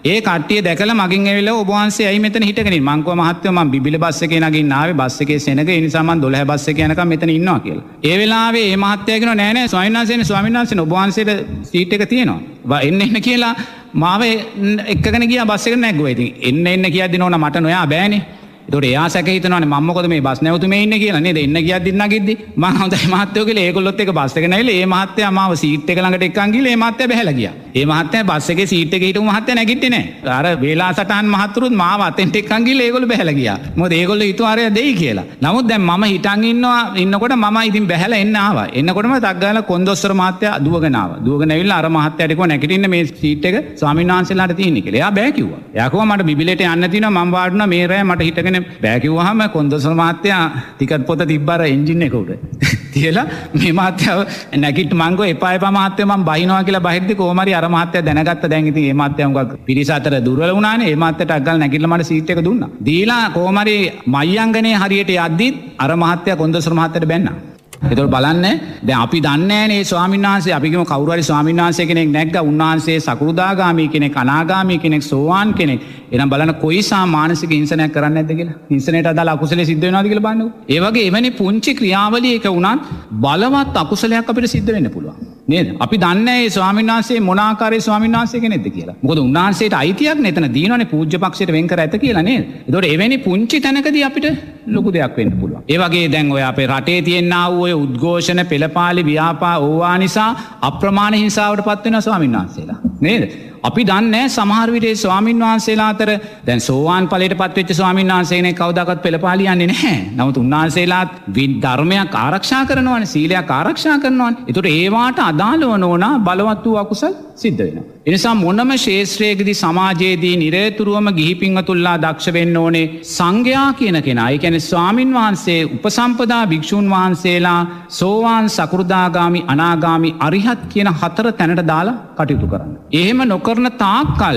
ඒ කට්ටිය දැකලා මගෙන් ඇවිල්ලා ඔබ වහන්සේ ඇයි මෙතන හිටගෙන ඉන්නේ? මං කිව්වා මහත්තයෝ මං බිබිල බස් එකේ නගින්න ආවේ බස් එකේ සෙනග ඒ නිසා මං දොළහ බස් එකේ යනකම් මෙතන ඉන්නවා කියලා. ඒ වෙලාවේ මේ මහත්තයා කියනවා නෑ නෑ ස්වාමීන් වහන්සේනේ ස්වාමීන් වහන්සේනේ ඔබ වහන්සේට සීට් එක තියෙනවා. එන්න එන්න කියලා මාව එක්කගෙන ගියා බස් එකට නැග්ගුවා. ඉතින් එන්න එන්න කියද්දි නෝනා මට නොයා බෑනේ. ඒතකොට එයා සැක හිතනවානේ මම මොකද මේ බස් නැවතුමේ ඉන්නේ කියලා නේද? එන්න කියද්දි නගිද්දි මං හොඳයි මහත්තයෝ කියලා ඒගොල්ලොත් එක බස් එක නැවිලා ඒ මහත්තයා මාව සීට් එක ළඟට එක්කන් ගිහලා ඒ මහත්තයා බැහැලා ගියා. ඒ මහත්තයා බස් එකේ සීට් එකේ හිටපු මහත්තයා නැගිට්ටේ නැහැ. අර වේලා සටහන් මහතුරුත් මාව අතෙන්ට එක්කන් ගිහලා ඒගොල්ලෝ බැහැලා ගියා. මොකද ඒගොල්ලෝ හිතුවා අරයා දෙයි කියලා. නමුත් දැන් මම හිටන් ඉන්නවා ඉන්නකොට මම ඉතින් බැහැලා එන්න ආවා. එන්නකොටම තක් ගාලා කොන්දොස්තර මහත්තයා දුවගෙන ආවා. දුවගෙන ඇවිල්ලා අර මහත්තයාට කිව්වා නැගිටින්න මේ සීට් එක ස්වාමීන් වහන්සේලාට තියෙන්නේ කියලා. එයා බෑ කිව්වා. එයා කිව්වා මට බිබිලෙට යන්න තියෙනවා මම වාඩුණා මේ රෑ මට හිටගෙන බෑ කිව්වා. කොන්දොස්තර මහත්තයා ටිකට් පොත තිබ්බාර එන්ජින් එක උඩ තියලා මේ මහත්තයා නැගිට මං ගෝ එපා එපා මහත්තයා මං බහිනවා කියලා බහිද්දි කොහොම හරි අර මහත්තයා දැනගත්ත දැන් ඉතින් මේ මහත්තයා උඟක් පිරිස අතර දුර්වල වුණානේ ඒ මහත්තයාට අග්ගල් නැගිටලා මට සීට් එක දුන්නා දීලා කොහොම හරි මයංගනේ හරියට යද්දි අර මහත්තයා කොන්දොස්තර මහත්තයාට බැන්නා. ඒතකොට බලන්න දැන් අපි දන්නේ නැනේ ස්වාමීන් වහන්සේ අපි කිව්ව කවුරු හරි ස්වාමීන් වහන්සේ කෙනෙක් නැග්ගා උන්වහන්සේ සකෘදාගාමී කෙනෙක් අනාගාමී කෙනෙක් සෝවාන් කෙනෙක් එහෙනම් බලන්න කොයිසා මානසික හිංසනයක් කරන්නේ නැද්ද කියලා හිංසනයට අදාළ අකුසලයේ සිද්ධ වෙනවද කියලා බලන්නකො. ඒ වගේ එවැනි පුංචි ක්‍රියාවලියක වුණත් බලවත් අකුසලයක් අපිට සිද්ධ වෙන්න පුළුවන් නේද? අපි දන්නේ නැහැ මේ ස්වාමීන් වහන්සේ මොන ආකාරයේ ස්වාමීන් වහන්සේ කෙනෙක්ද කියලා. මොකද උන්වහන්සේට අයිතියක් නෙතන දිනවනේ පූජ්‍ය පක්ෂයට වෙන් කර ඇත කියලා නේද? ඒතකොට එවැනි පුංචි තැනකදී අපිට ලොකු දෙයක් වෙන්න පුළුවන්. ඒ වගේ දැන් ඔය අපේ රටේ තියෙනා වූ ඔය උද්ඝෝෂණ පෙළපාලි ව්‍යාපා ඕවා නිසා අප්‍රමාණ හිංසාවට පත් වෙනවා ස්වාමීන් වහන්සේලා නේද? අපි දන්නේ සමහර විට ස්වාමීන් වහන්සේලා අතර දැන් සෝවාන් ඵලයට පත් වෙච්ච ස්වාමීන් වහන්සේ කෙනෙක් කවදාකවත් පෙළපාලි යන්නේ නැහැ. නමුත් උන්වහන්සේලාත් ධර්මයක් ආරක්ෂා කරනවානේ සීලයක් ආරක්ෂා කරනවානේ. ඒතකොට ඒවාට අදාළව නොවන බලවත් වූ අකුසල් සිද්ධ වෙනවා. ඒ නිසා මොනම ශේෂ්ත්‍රයකදී සමාජයේදී නිරේතුරුවම ගිහි පින්වතුන්ලා දක්ෂ වෙන්න ඕනේ සංඝයා කියන කෙනා. ඒ කියන්නේ ස්වාමින් වහන්සේ උපසම්පදා භික්ෂුන් වහන්සේලා සෝවාන් සකෘදාගාමි අනාගාමි අරිහත් කියන හතර තැනට දාලා කටයුතු කරන්න. එහෙම නොකරන තාක්කල්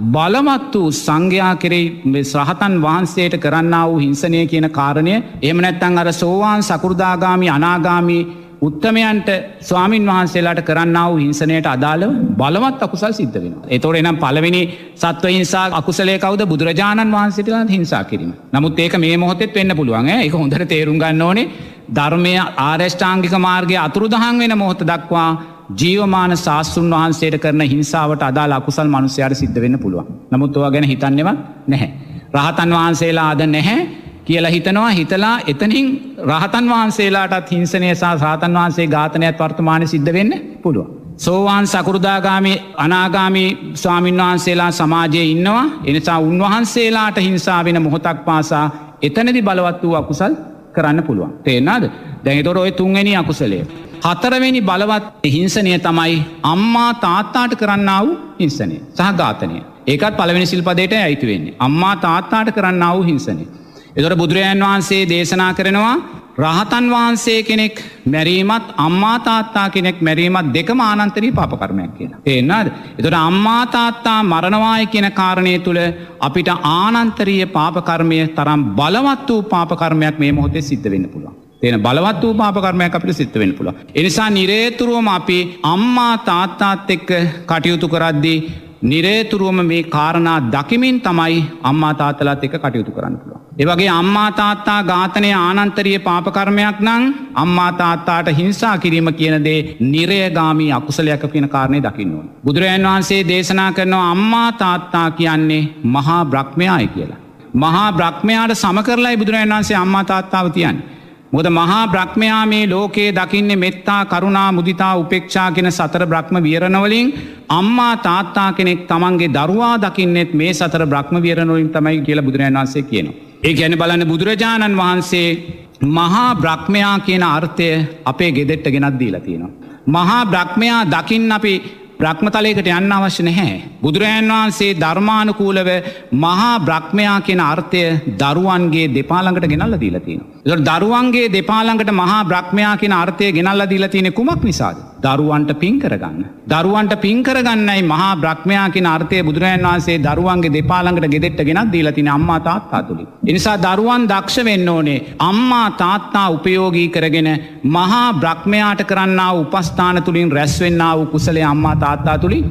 බලවත් වූ සංඝයා කෙරෙහි රහතන් වහන්සේට කරන්නා වූ හිංසනය කියන කාරණය එහෙම නැත්නම් අර සෝවාන් සකෘදාගාමි අනාගාමි උත්තමයන්ට ස්වාමින් වහන්සේලාට කරන්නා වූ හිංසනයට අදාළව බලවත් අකුසල් සිද්ධ වෙනවා. ඒතකොට එනම් පළවෙනි සත්ව හිංසා අකුසලයේ කවුද? බුදුරජාණන් වහන්සේටලා හිංසා කිරීම. නමුත් ඒක මේ මොහොතේත් වෙන්න පුළුවන් ඈ. ඒක හොඳට තේරුම් ගන්න ඕනේ. ධර්මයේ ආරෂ්ඨාංගික මාර්ගයේ අතුරුදහන් වෙන මොහොත දක්වා ජීවමාන ශාස්ත්‍රුන් වහන්සේට කරන හිංසාවට අදාළ අකුසල් මිනිස්යාට සිද්ධ වෙන්න පුළුවන්. නමුත් ඔවා ගැන හිතන්නේවත් නැහැ. රහතන් වහන්සේලා අද නැහැ කියලා හිතනවා හිතලා එතනින් රහතන් වහන්සේලාටත් හිංසනය සහ රහතන් වහන්සේ ඝාතනයත් වර්තමානයේ සිද්ධ වෙන්න පුළුවන්. සෝවාන් සකෘදාගාමි අනාගාමි ස්වාමින් වහන්සේලා සමාජයේ ඉන්නවා. ඒ නිසා උන්වහන්සේලාට හිංසා වෙන මොහොතක් පාසා එතනදී බලවත් වූ අකුසල් කරන්න පුළුවන්. තේරෙනවද? දැන් ඒතකොට ওই තුන්වෙනි අකුසලය. හතරවෙනි බලවත් හිංසනය තමයි අම්මා තාත්තාට කරන්නා වූ හිංසනය සහ ඝාතනය. ඒකත් පළවෙනි සිල්පදයට අයිති වෙන්නේ. අම්මා තාත්තාට කරන්නා වූ හිංසනය. එතකොට බුදුරජාණන් වහන්සේ දේශනා කරනවා රහතන් වහන්සේ කෙනෙක් මැරීමත් අම්මා තාත්තා කෙනෙක් මැරීමත් දෙකම ආනන්තරීය පාප කර්මයක් කියලා. තේරෙනවද? එතකොට අම්මා තාත්තා මරණවායි කියන කාරණේ තුල අපිට ආනන්තරීය පාප කර්මය තරම් බලවත් වූ පාප කර්මයක් මේ මොහොතේ සිද්ධ වෙන්න පුළුවන්. තේන බලවත් වූ පාප කර්මයක් අපිට සිද්ධ වෙන්න පුළුවන්. ඒ නිසා නිරේතුරුවම අපි අම්මා තාත්තාත් එක්ක කටයුතු කරද්දී නිරේතුරුවම මේ කාරණා දකිමින් තමයි අම්මා තාත්තලාත් එක්ක කටයුතු කරන්න පුළුවන්. ඒ වගේ අම්මා තාත්තා ඝාතනය ආනන්තරීය පාප කර්මයක් නම් අම්මා තාත්තාට හිංසා කිරීම කියන දේ නිරයගාමී අකුසලයක් කියන කාරණේ දකින්න ඕනේ. බුදුරජාණන් වහන්සේ දේශනා කරනවා අම්මා තාත්තා කියන්නේ මහා බ්‍රහ්මයායි කියලා. මහා බ්‍රහ්මයාට සම කරලායි බුදුරජාණන් වහන්සේ අම්මා තාත්තාව තියන්නේ. මොකද මහා බ්‍රහ්මයා මේ ලෝකයේ දකින්නේ මෙත්තා කරුණා මුදිතා උපේක්ෂා කියන සතර බ්‍රහ්ම විහරණ වලින් අම්මා තාත්තා කෙනෙක් තමන්ගේ දරුවා දකින්නෙත් මේ සතර බ්‍රහ්ම විහරණ වලින් තමයි කියලා බුදුරජාණන් වහන්සේ කියනවා. ඒ කියන්නේ බලන්න බුදුරජාණන් වහන්සේ මහා බ්‍රහ්මයා කියන අර්ථය අපේ ගෙදෙට්ට ගෙනත් දීලා තියෙනවා. මහා බ්‍රහ්මයා දකින්න අපි බ්‍රහ්මතලයකට යන්න අවශ්‍ය නැහැ. බුදුරජාණන් වහන්සේ ධර්මානුකූලව මහා බ්‍රහ්මයා කියන අර්ථය දරුවන්ගේ දෙපා ළඟට ගෙනල්ලා දීලා තියෙනවා. ඒතකොට දරුවන්ගේ දෙපා ළඟට මහා බ්‍රහ්මයා කියන අර්ථය ගෙනල්ලා දීලා තියෙන්නේ කුමක් නිසාද? දරුවන්ට පින් කරගන්න. දරුවන්ට පින් කරගන්නයි මහා බ්‍රහ්මයා කියන අර්ථය බුදුරජාණන් වහන්සේ දරුවන්ගේ දෙපා ළඟට ගෙදෙට්ට ගෙනත් දීලා තියෙන්නේ අම්මා තාත්තා තුලින්. ඒ නිසා දරුවන් දක්ෂ වෙන්න ඕනේ අම්මා තාත්තා උපයෝගී කරගෙන මහා බ්‍රහ්මයාට කරන්නා වූ උපස්ථාන තුලින් රැස් වෙන්නා වූ කුසලයේ අම්මා තාත්තා තුලින්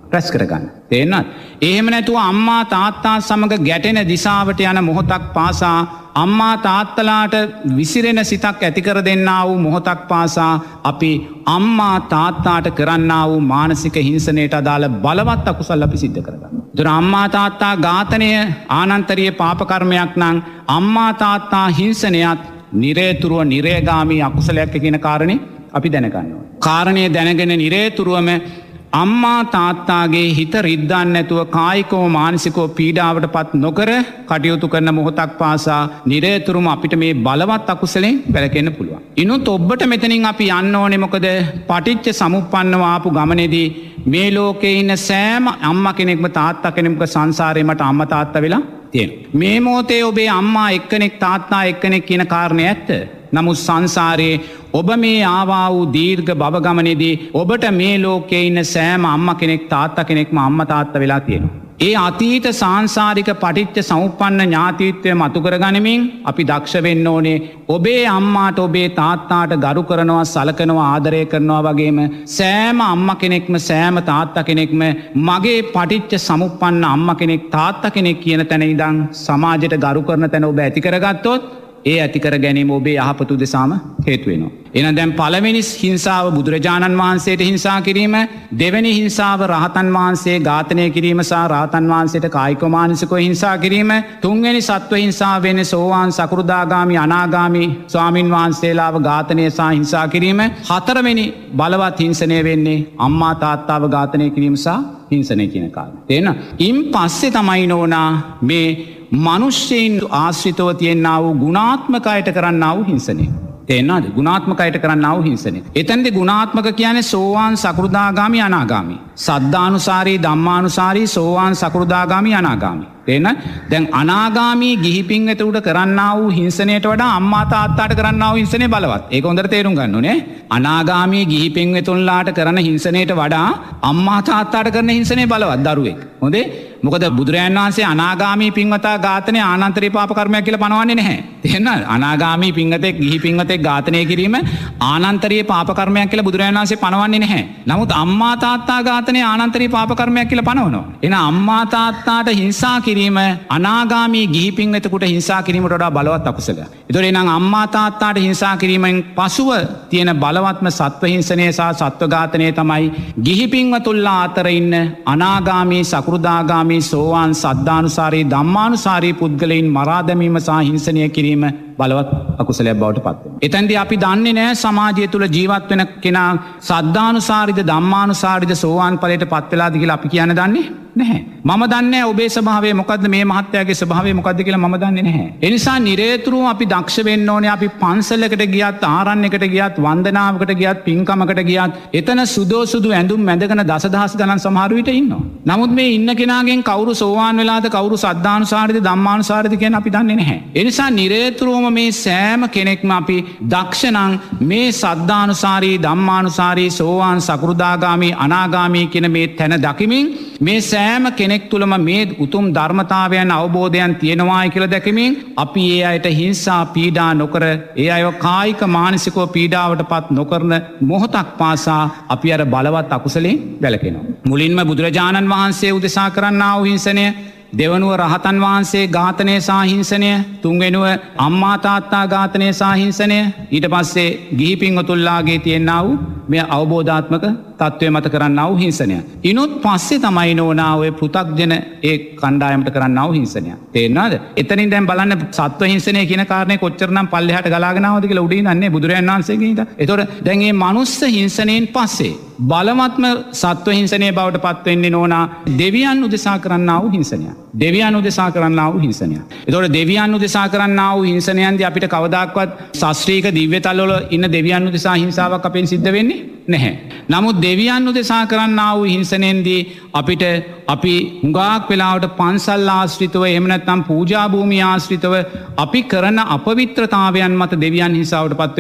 රැස් කරගන්න. තේරෙනවද? එහෙම නැතුව අම්මා තාත්තා සමග ගැටෙන දිශාවට යන මොහොතක් පාසා අම්මා තාත්තලාට විසිරෙන සිතක් ඇති කර දෙන්නා වූ මොහොතක් පාසා අපි අම්මා තාත්තාට කරන්නා වූ මානසික හිංසනයට අදාළ බලවත් අකුසල් අපි සිද්ධ කරගන්නවා. ඒතර අම්මා තාත්තා ඝාතනය ආනන්තරීය පාප කර්මයක් නම් අම්මා තාත්තා හිංසනයත් නිරේතුරුව නිරේගාමී අකුසලයක් කියන කාරණේ අපි දැනගන්න ඕනේ. කාරණේ දැනගෙන නිරේතුරුවම අම්මා තාත්තාගේ හිත රිද්දන්න නැතුව කායිකව මානසිකව පීඩාවට පත් නොකර කටයුතු කරන මොහොතක් පාසා නිරේතුරුම අපිට මේ බලවත් අකුසලෙන් වැළකෙන්න පුළුවන්. ඉනුත් ඔබට මෙතනින් අපි යන්න ඕනේ මොකද පටිච්ච සමුප්පන්නව ආපු ගමනේදී මේ ලෝකේ ඉන්න සෑම අම්මා කෙනෙක්ම තාත්තා කෙනෙක්ම සංසාරේ මට අම්මා තාත්තා වෙලා තියෙනවා. මේ මොහොතේ ඔබේ අම්මා එක්කෙනෙක් තාත්තා එක්කෙනෙක් කියන කාරණේ ඇත්ත. නමුත් සංසාරයේ ඔබ මේ ආවා වූ දීර්ඝ භව ගමනේදී ඔබට මේ ලෝකයේ ඉන්න සෑම අම්මා කෙනෙක් තාත්තා කෙනෙක්ම අම්මා තාත්තා වෙලා තියෙනවා. ඒ අතීත සාංශාරික පටිච්ච සමුප්පන්න ඥාතීත්වය මතු කරගනිමින් අපි දක්ෂ වෙන්න ඕනේ ඔබේ අම්මාට ඔබේ තාත්තාට ගරු කරනවා සලකනවා ආදරය කරනවා වගේම සෑම අම්මා කෙනෙක්ම සෑම තාත්තා කෙනෙක්ම මගේ පටිච්ච සමුප්පන්න අම්මා කෙනෙක් තාත්තා කෙනෙක් කියන තැන ඉඳන් සමාජයට ගරු කරන තැන ඔබ ඇති කරගත්තොත් ඒ ඇතිකර ගැනීම ඔබේ යහපත උදෙසාම හේතු වෙනවා. එහෙනම් දැන් පළවෙනි හිංසාව බුදුරජාණන් වහන්සේට හිංසා කිරීම, දෙවෙනි හිංසාව රහතන් වහන්සේ ඝාතනය කිරීම සහ රහතන් වහන්සේට කායික මානසිකව හිංසා කිරීම, තුන්වෙනි සත්ව හිංසාව වෙන්නේ සෝවාන් සකෘදාගාමි අනාගාමි ස්වාමින් වහන්සේලාව ඝාතනය සහ හිංසා කිරීම, හතරවෙනි බලවත් හිංසනය වෙන්නේ අම්මා තාත්තාව ඝාතනය කිරීම සහ හිංසනය කියන කාරණා. තේරෙනවද? ඉන් පස්සේ තමයි නෝනා මේ මනුෂ්‍යයින් ආශ්‍රිතව තියෙනා වූ ගුණාත්මක අයට කරන්නා වූ හිංසනය. තේරෙනවද? ගුණාත්මක අයට කරන්නා වූ හිංසනය. එතනදී ගුණාත්මක කියන්නේ සෝවාන් සකෘදාගාමි අනාගාමි. සද්ධානුසාරී ධම්මානුසාරී සෝවාන් සකෘදාගාමි අනාගාමි. තේරෙනවද? දැන් අනාගාමී ගිහි පින්වෙතුට කරන්නා වූ හිංසනයට වඩා අම්මා තාත්තාට කරන්නා වූ හිංසනය බලවත්. ඒක හොඳට තේරුම් ගන්න ඕනේ. අනාගාමී ගිහි පින්වෙතුන්ලාට කරන හිංසනයට වඩා අම්මා තාත්තාට කරන හිංසනය බලවත් දරුවෙක්. හොඳේ? මොකද බුදුරජාණන් වහන්සේ අනාගාමී පින්වතා ඝාතනය ආනන්තරීය පාප කර්මයක් කියලා පනවන්නේ නැහැ. තේරෙනවද? අනාගාමී පින්වතෙක් ගිහි පින්වතෙක් ඝාතනය කිරීම ආනන්තරීය පාප කර්මයක් කියලා බුදුරජාණන් වහන්සේ පනවන්නේ නැහැ. නමුත් අම්මා තාත්තා ඝාතනය ආනන්තරීය පාප කර්මයක් කියලා පනවනවා. එහෙනම් අම්මා තාත්තාට හිංසා කිරීම අනාගාමී ගිහි පින්වතෙකුට හිංසා කිරීමට වඩා බලවත් අකුසලයක්. ඒතකොට එහෙනම් අම්මා තාත්තාට හිංසා කිරීමෙන් පසුව තියෙන බලවත්ම සත්ව හිංසනය සහ සත්ව ඝාතනය තමයි ගිහි පින්වතුන්ලා අතර ඉන්න අනාගාමී සකෘදාගාමී සෝවාන් සද්ධානුසාරී ධම්මානුසාරී පුද්ගලයන් මරා දැමීම සහ හිංසනය කිරීම බලවත් අකුසලයක් බවට පත් වෙනවා. එතෙන්දී අපි දන්නේ නැහැ සමාජය තුළ ජීවත් වෙන කෙනා සද්ධානුසාරීද ධම්මානුසාරීද සෝවාන් ඵලයට පත් වෙලාද කියලා අපි කියන්න දන්නේ නැහැ. මම දන්නේ ඔබේ ස්වභාවය මොකද්ද මේ මහත්තයාගේ ස්වභාවය මොකද්ද කියලා මම දන්නේ නැහැ. ඒ නිසා නිරේතුරුව අපි දක්ෂ වෙන්න ඕනේ අපි පන්සලකට ගියත් ආරණ්‍යයකට ගියත් වන්දනාවකට ගියත් පින්කමකට ගියත් එතන සුදෝ සුදු ඇඳුම් මැදගෙන දසදහස් ගණන් සමහර විට ඉන්නවා. නමුත් මේ ඉන්න කෙනාගෙන් කවුරු සෝවාන් වෙලාද කවුරු සද්ධානුසාරීද ධම්මානුසාරීද කියන අපි දන්නේ නැහැ. ඒ නිසා නිරේතුරුවම මේ සෑම කෙනෙක්ම අපි දක්ෂණං මේ සද්ධානුසාරී ධම්මානුසාරී සෝවාන් සකෘදාගාමි අනාගාමි කියන මේ තැන දකිමින් මේ සෑම කෙනෙක් තුළම මේ උතුම් ධර්මතාවයන් අවබෝධයන් තියෙනවායි කියලා දැකීමෙන් අපි ඒ අයට හිංසා පීඩා නොකර ඒ අයව කායික මානසිකව පීඩාවට පත් නොකරන මොහොතක් පාසා අපි අර බලවත් අකුසලෙන් වැළකෙනවා. මුලින්ම බුදුරජාණන් වහන්සේ උදෙසා කරන්නා වූ හිංසනය, දෙවනුව රහතන් වහන්සේ ඝාතනය සහ හිංසනය, තුන්වෙනුව අම්මා තාත්තා ඝාතනය සහ හිංසනය, ඊට පස්සේ ගිහි පින්වතුන්ලාගේ තියෙනා වූ මේ අවබෝධාත්මක තත්ත්වය මත කරන්නා වූ හිංසනය. ඉනුත් පස්සේ තමයි නෝනා ඔය පෘථග්ජන ඒ කණ්ඩායමට කරන්නා වූ හිංසනය. තේරෙනවද? එතනින් දැන් බලන්න සත්ව හිංසනය කියන කාරණේ කොච්චරනම් පල්ලෙහාට ගලාගෙන ආවද කියලා උඩින් ඉන්නේ බුදුරජාණන් වහන්සේගෙන් ඉඳලා. ඒතකොට දැන් මේ මනුස්ස හිංසනයෙන් පස්සේ බලවත්ම සත්ව හිංසනය බවට පත් වෙන්නේ නෝනා දෙවියන් උදෙසා කරන්නා වූ හිංසනය. දෙවියන් උදෙසා කරන්නා වූ හිංසනය. ඒතකොට දෙවියන් උදෙසා කරන්නා වූ හිංසනයන්දී අපිට කවදාක්වත් ශාස්ත්‍රීය දිව්‍යතලවල ඉන්න දෙවියන් උදෙසා හිංසාවක් අපෙන් සිද්ධ වෙන්නේ නැහැ. නමුත් දෙවියන් උදෙසා කරන්නා වූ හිංසනයෙන්දී අපිට අපි හුඟක් වෙලාවට පන්සල් ආශ්‍රිතව එහෙම නැත්නම් පූජා භූමිය ආශ්‍රිතව අපි කරන අපවිත්‍රතාවයන් මත දෙවියන් හිංසාවට පත් වෙන්න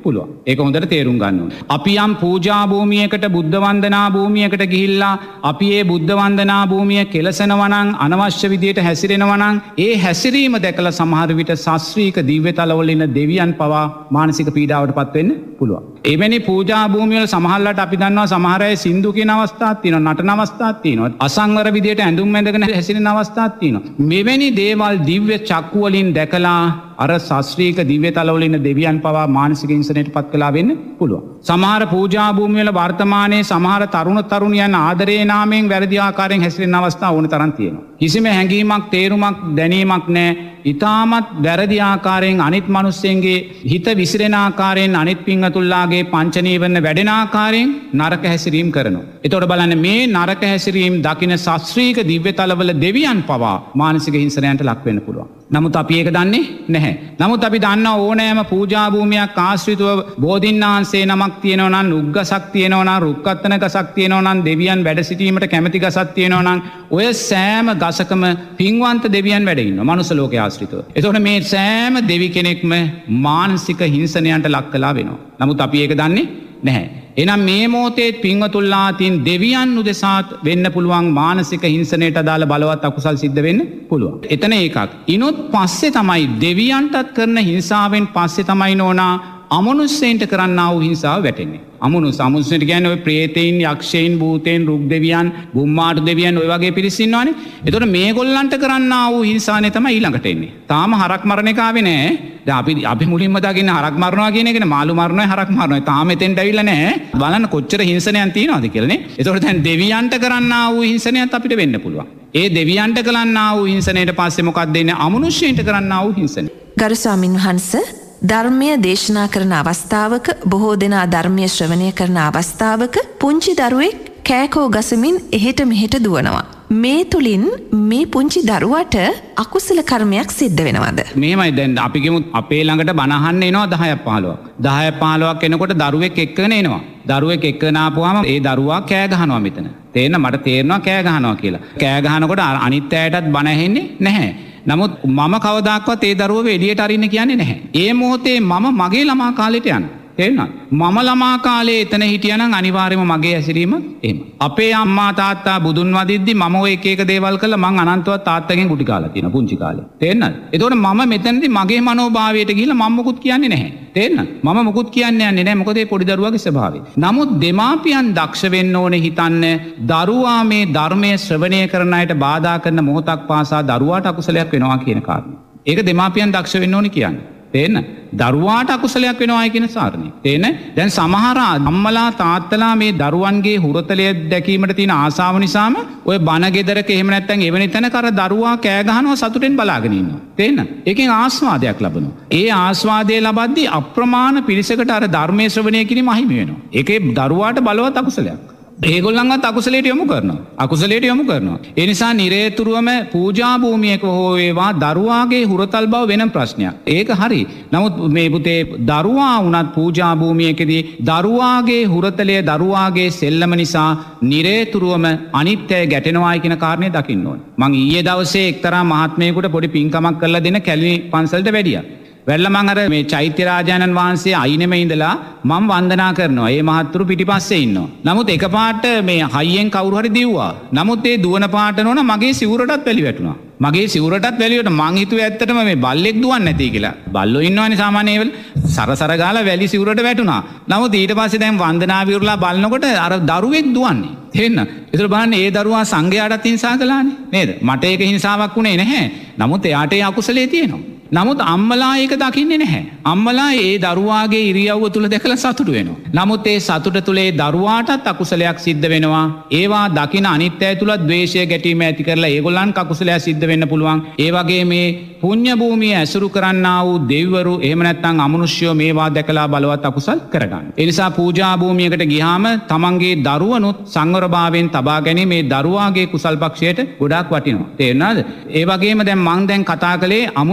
පුළුවන්. ඒක හොඳට තේරුම් ගන්න ඕනේ. අපි යම් පූජා භූමියකට බුද්ධ වන්දනා භූමියකට ගිහිල්ලා අපි ඒ බුද්ධ වන්දනා භූමිය කෙලසනවා නම් අනවශ්‍ය විදියට හැසිරෙනවා නම් ඒ හැසිරීම දැකලා සමහර විට ශාස්ත්‍රීය දිව්‍ය තලවල ඉන්න දෙවියන් පවා මානසික පීඩාවටපත් වෙන්න පුළුවන්. එවැනි පූජා භූමිය වල සමහරලාට අපි දන්නවා සමහර අය සින්දු කියන අවස්ථාවක් තියෙනවා, නටන අවස්ථාවක් තියෙනවා, අසංවර විදියට ඇඳුම් ඇඳගෙන හැසිරෙන අවස්ථාවක් තියෙනවා. මෙවැනි දේවල් දිව්‍ය චක්කු වලින් දැකලා අර ශාස්ත්‍රීය දිව්‍ය තලවල ඉන්න දෙවියන් පවා මානසික හිංසනයට පත් කළා වෙන්න පුළුවන්. සමහර පූජා භූමිය වල වර්තමානයේ සමහර තරුණ තරුණියන් ආදරේ නාමයෙන් වැරදි ආකාරයෙන් හැසිරෙන අවස්ථා ඕන තරම් තියෙනවා. කිසිම හැඟීමක්, තේරුමක්, දැනීමක් නැහැ. ඊටමත් වැරදි ආකාරයෙන් අනිත් මිනිස්සුන්ගේ හිත විසිරෙන ආකාරයෙන් අනිත් පින්වතුන්ලාගේ පංච නීවරණ වැඩෙන ආකාරයෙන් නරක හැසිරීම කරනවා. එතකොට බලන්න මේ නරක හැසිරීම දකින ශාස්ත්‍රීය දිව්‍ය තලවල දෙවියන් පවා මානසික හිංසනයන්ට ලක් වෙන්න පුළුවන්. නමුත් අපි ඒක දන්නේ නැහැ. නමුත් අපි දන්නා ඕනෑම පූජා භූමියක් ආශ්‍රිතව බෝධින්නාංශේ නමක් තියෙනවා නම්, නුග්ගසක් තියෙනවා නම්, රුක්කත්තන ගසක් තියෙනවා නම්, දෙවියන් වැඩ සිටීමට කැමැති ගසක් තියෙනවා නම්, ඔය සෑම ගසකම පින්වන්ත දෙවියන් වැඩ ඉන්නවා මනුස්ස ලෝකයේ ආශ්‍රිතව. එතකොට මේ සෑම දෙවි කෙනෙක්ම මානසික හිංසනයන්ට ලක් කළා වෙනවා. නමුත් අපි ඒක දන්නේ නැහැ. එනම් මේ මොහොතේ පින්වතුන්ලාටින් දෙවියන් උදෙසාත් වෙන්න පුළුවන් මානසික හිංසනයට අදාළ බලවත් අකුසල් සිද්ධ වෙන්න පුළුවන්. එතන ඒකක්. ඉනොත් පස්සේ තමයි දෙවියන්ටත් කරන හිංසාවෙන් පස්සේ තමයි නෝනා අමනුෂ්‍යයන්ට කරන්නා වූ හිංසාව වැටෙන්නේ. අමනුෂ්‍ය අමනුෂ්‍යයට කියන්නේ ඔය ප්‍රේතයින්, යක්ෂයින්, භූතයින්, රුක් දෙවියන්, බුම්මාට දෙවියන් ඔය වගේ පිරිස් ඉන්නවනේ. එතකොට මේගොල්ලන්ට කරන්නා වූ හිංසානේ තමයි ඊළඟට එන්නේ. තාම හරක් මරණ එක ආවේ නෑ. දැන් අපි අපි මුලින්ම දාගෙන හරක් මරනවා කියන එකනේ, මාළු මරනවා, හරක් මරනවා. තාම එතෙන්ට ඇවිල්ලා නෑ. බලන්න කොච්චර හිංසනයන් තියෙනවද කියලා නේ. එතකොට දැන් දෙවියන්ට කරන්නා වූ හිංසනයත් අපිට වෙන්න පුළුවන්. ඒ දෙවියන්ට කරන්නා වූ හිංසනයට පස්සේ මොකක්ද එන්නේ? අමනුෂ්‍යයන්ට කරන්නා වූ හිංසනය. ගරු ස්වාමින් වහන්සේ, ධර්මය දේශනා කරන අවස්ථාවක, බොහෝ දෙනා ධර්මය ශ්‍රවණය කරන අවස්ථාවක පුංචි දරුවෙක් කෑකෝ ගසමින් එහෙට මෙහෙට දුවනවා. මේ තුලින් මේ පුංචි දරුවට අකුසල කර්මයක් සිද්ධ වෙනවද? මෙහෙමයි. දැන් අපි ගිමු අපේ ළඟට බණ අහන්න එනවා දහයක් පහළොවක්. දහයක් පහළොවක් එනකොට දරුවෙක් එක්කගෙන එනවා. දරුවෙක් එක්කගෙන ආපුවාම ඒ දරුවා කෑ ගහනවා මෙතන. තේරෙන මට තේරෙනවා කෑ ගහනවා කියලා. කෑ ගහනකොට අනිත් අයටත් බණ ඇහෙන්නේ නැහැ. නමුත් මම කවදාක්වත් ඒ දරුවව එළියට අරින්න කියන්නේ නැහැ. ඒ මොහොතේ මම මගේ ළමා කාලෙට යනවා. තේරුණාද? මම ළමා කාලේ එතන හිටියානම් අනිවාර්යයෙන්ම මගේ ඇසිරීම එහෙම. අපේ අම්මා තාත්තා බුදුන් වදිද්දි මම ඔය එක එක දේවල් කළා මං අනන්තවත් තාත්තගෙන් ගුටි කාලා තියෙනවා පුංචි කාලේ. තේරුණාද? එතකොට මම මෙතනදී මගේ මනෝභාවයට ගිහිල්ලා මම මොකුත් කියන්නේ නැහැ. තේරුණාද? මම මොකුත් කියන්නේ නැහැ. මොකද ඒ පොඩි දරුවාගේ ස්වභාවය. නමුත් දෙමාපියන් දක්ෂ වෙන්න ඕනේ හිතන්න දරුවා මේ ධර්මයේ ශ්‍රවණය කරන අයට බාධා කරන මොහොතක් පාසා දරුවාට අකුසලයක් වෙනවා කියන කාරණය. ඒක දෙමාපියන් දක්ෂ වෙන්න ඕනේ කියන්නේ. තේන්න දරුවාට අකුසලයක් වෙනවායි කියන සාරණය. තේන දැන් සමහර අම්මලා තාත්තලා මේ දරුවන්ගේ හුරතලය දැකීමට තියෙන ආසාව නිසාම ඔය බණ ගෙදරක එහෙම නැත්නම් එවැනි තැනක අර දරුවා කෑ ගහනවා සතුටෙන් බලාගෙන ඉන්නවා. තේන්න ඒකෙන් ආස්වාදයක් ලබනවා. ඒ ආස්වාදය ලබද්දී අප්‍රමාණ පිරිසකට අර ධර්මයේ ශ්‍රවණය කිරීම අහිමි වෙනවා. ඒකේ දරුවාට බලවත් අකුසලයක්. ඒගොල්ලන්වත් අකුසලයට යොමු කරනවා. අකුසලයට යොමු කරනවා. ඒ නිසා නිරේතුරුවම පූජා භූමියක හෝ වේවා දරුවාගේ හුරතල් බව වෙන ප්‍රශ්නයක්. ඒක හරි. නමුත් මේ පුතේ දරුවා වුණත් පූජා භූමියකදී දරුවාගේ හුරතලයේ දරුවාගේ සෙල්ලම නිසා නිරේතුරුවම අනිත්‍යය ගැටෙනවායි කියන කාරණේ දකින්න ඕනේ. මං ඊයේ දවසේ එක්තරා මහත්මයෙකුට පොඩි පින්කමක් කරලා දෙන කැලණි පන්සලට වැඩියා. වැල්ල මං අර මේ චෛත්‍ය රාජානන් වහන්සේ අයිනෙම ඉඳලා මම වන්දනා කරනවා. ඒ මහත්තුරු පිටිපස්සේ ඉන්නවා. නමුත් එකපාරට මේ හයියෙන් කවුරු හරි දිව්වා. නමුත් ඒ දුවන පාට නෝන මගේ සිවුරටත් වැලි වැටුණා. මගේ සිවුරටත් වැලියට මං හිතුවේ ඇත්තටම මේ බල්ලෙක් දුවන්නේ නැති කියලා. බල්ලෝ ඉන්නවනේ සාමාන්‍ය ඒවල. සරසර ගාලා වැලි සිවුරට වැටුණා. නමුත් ඊට පස්සේ දැන් වන්දනා විවරලා බලනකොට අර දරුවෙක් දුවන්නේ. තේන්න. ඒතර බලන්න ඒ දරුවා සංඝයාටත් හිංසා කළානේ. නේද? මට ඒක හිංසාවක් උනේ නැහැ. නමුත් එයාට ඒ අකුසලයේ තියෙනවා. නමුත් අම්මලා ඒක දකින්නේ නැහැ. අම්මලා ඒ දරුවාගේ ඉරියව්ව තුල දැකලා සතුටු වෙනවා. නමුත් ඒ සතුට තුල ඒ දරුවාටත් අකුසලයක් සිද්ධ වෙනවා. ඒවා දකින අනිත්‍යය තුල ද්වේෂය ගැටීම ඇති කරලා ඒගොල්ලන් අකුසලයක් සිද්ධ වෙන්න පුළුවන්. ඒ වගේ මේ පුණ්‍ය භූමිය ඇසුරු කරන්නා වූ දෙවිවරු එහෙම නැත්නම් අමනුෂ්‍යෝ මේවා දැකලා බලවත් අකුසල් කරගන්න. ඒ නිසා පූජා භූමියකට ගියාම තමන්ගේ දරුවනුත් සංවරභාවයෙන් තබා ගැනීම මේ දරුවාගේ කුසල් පක්ෂයට ගොඩාක් වටිනවා. තේරුණාද? ඒ වගේම දැන් මම දැන් කතා කළේ අමනුෂ්‍යයන්ට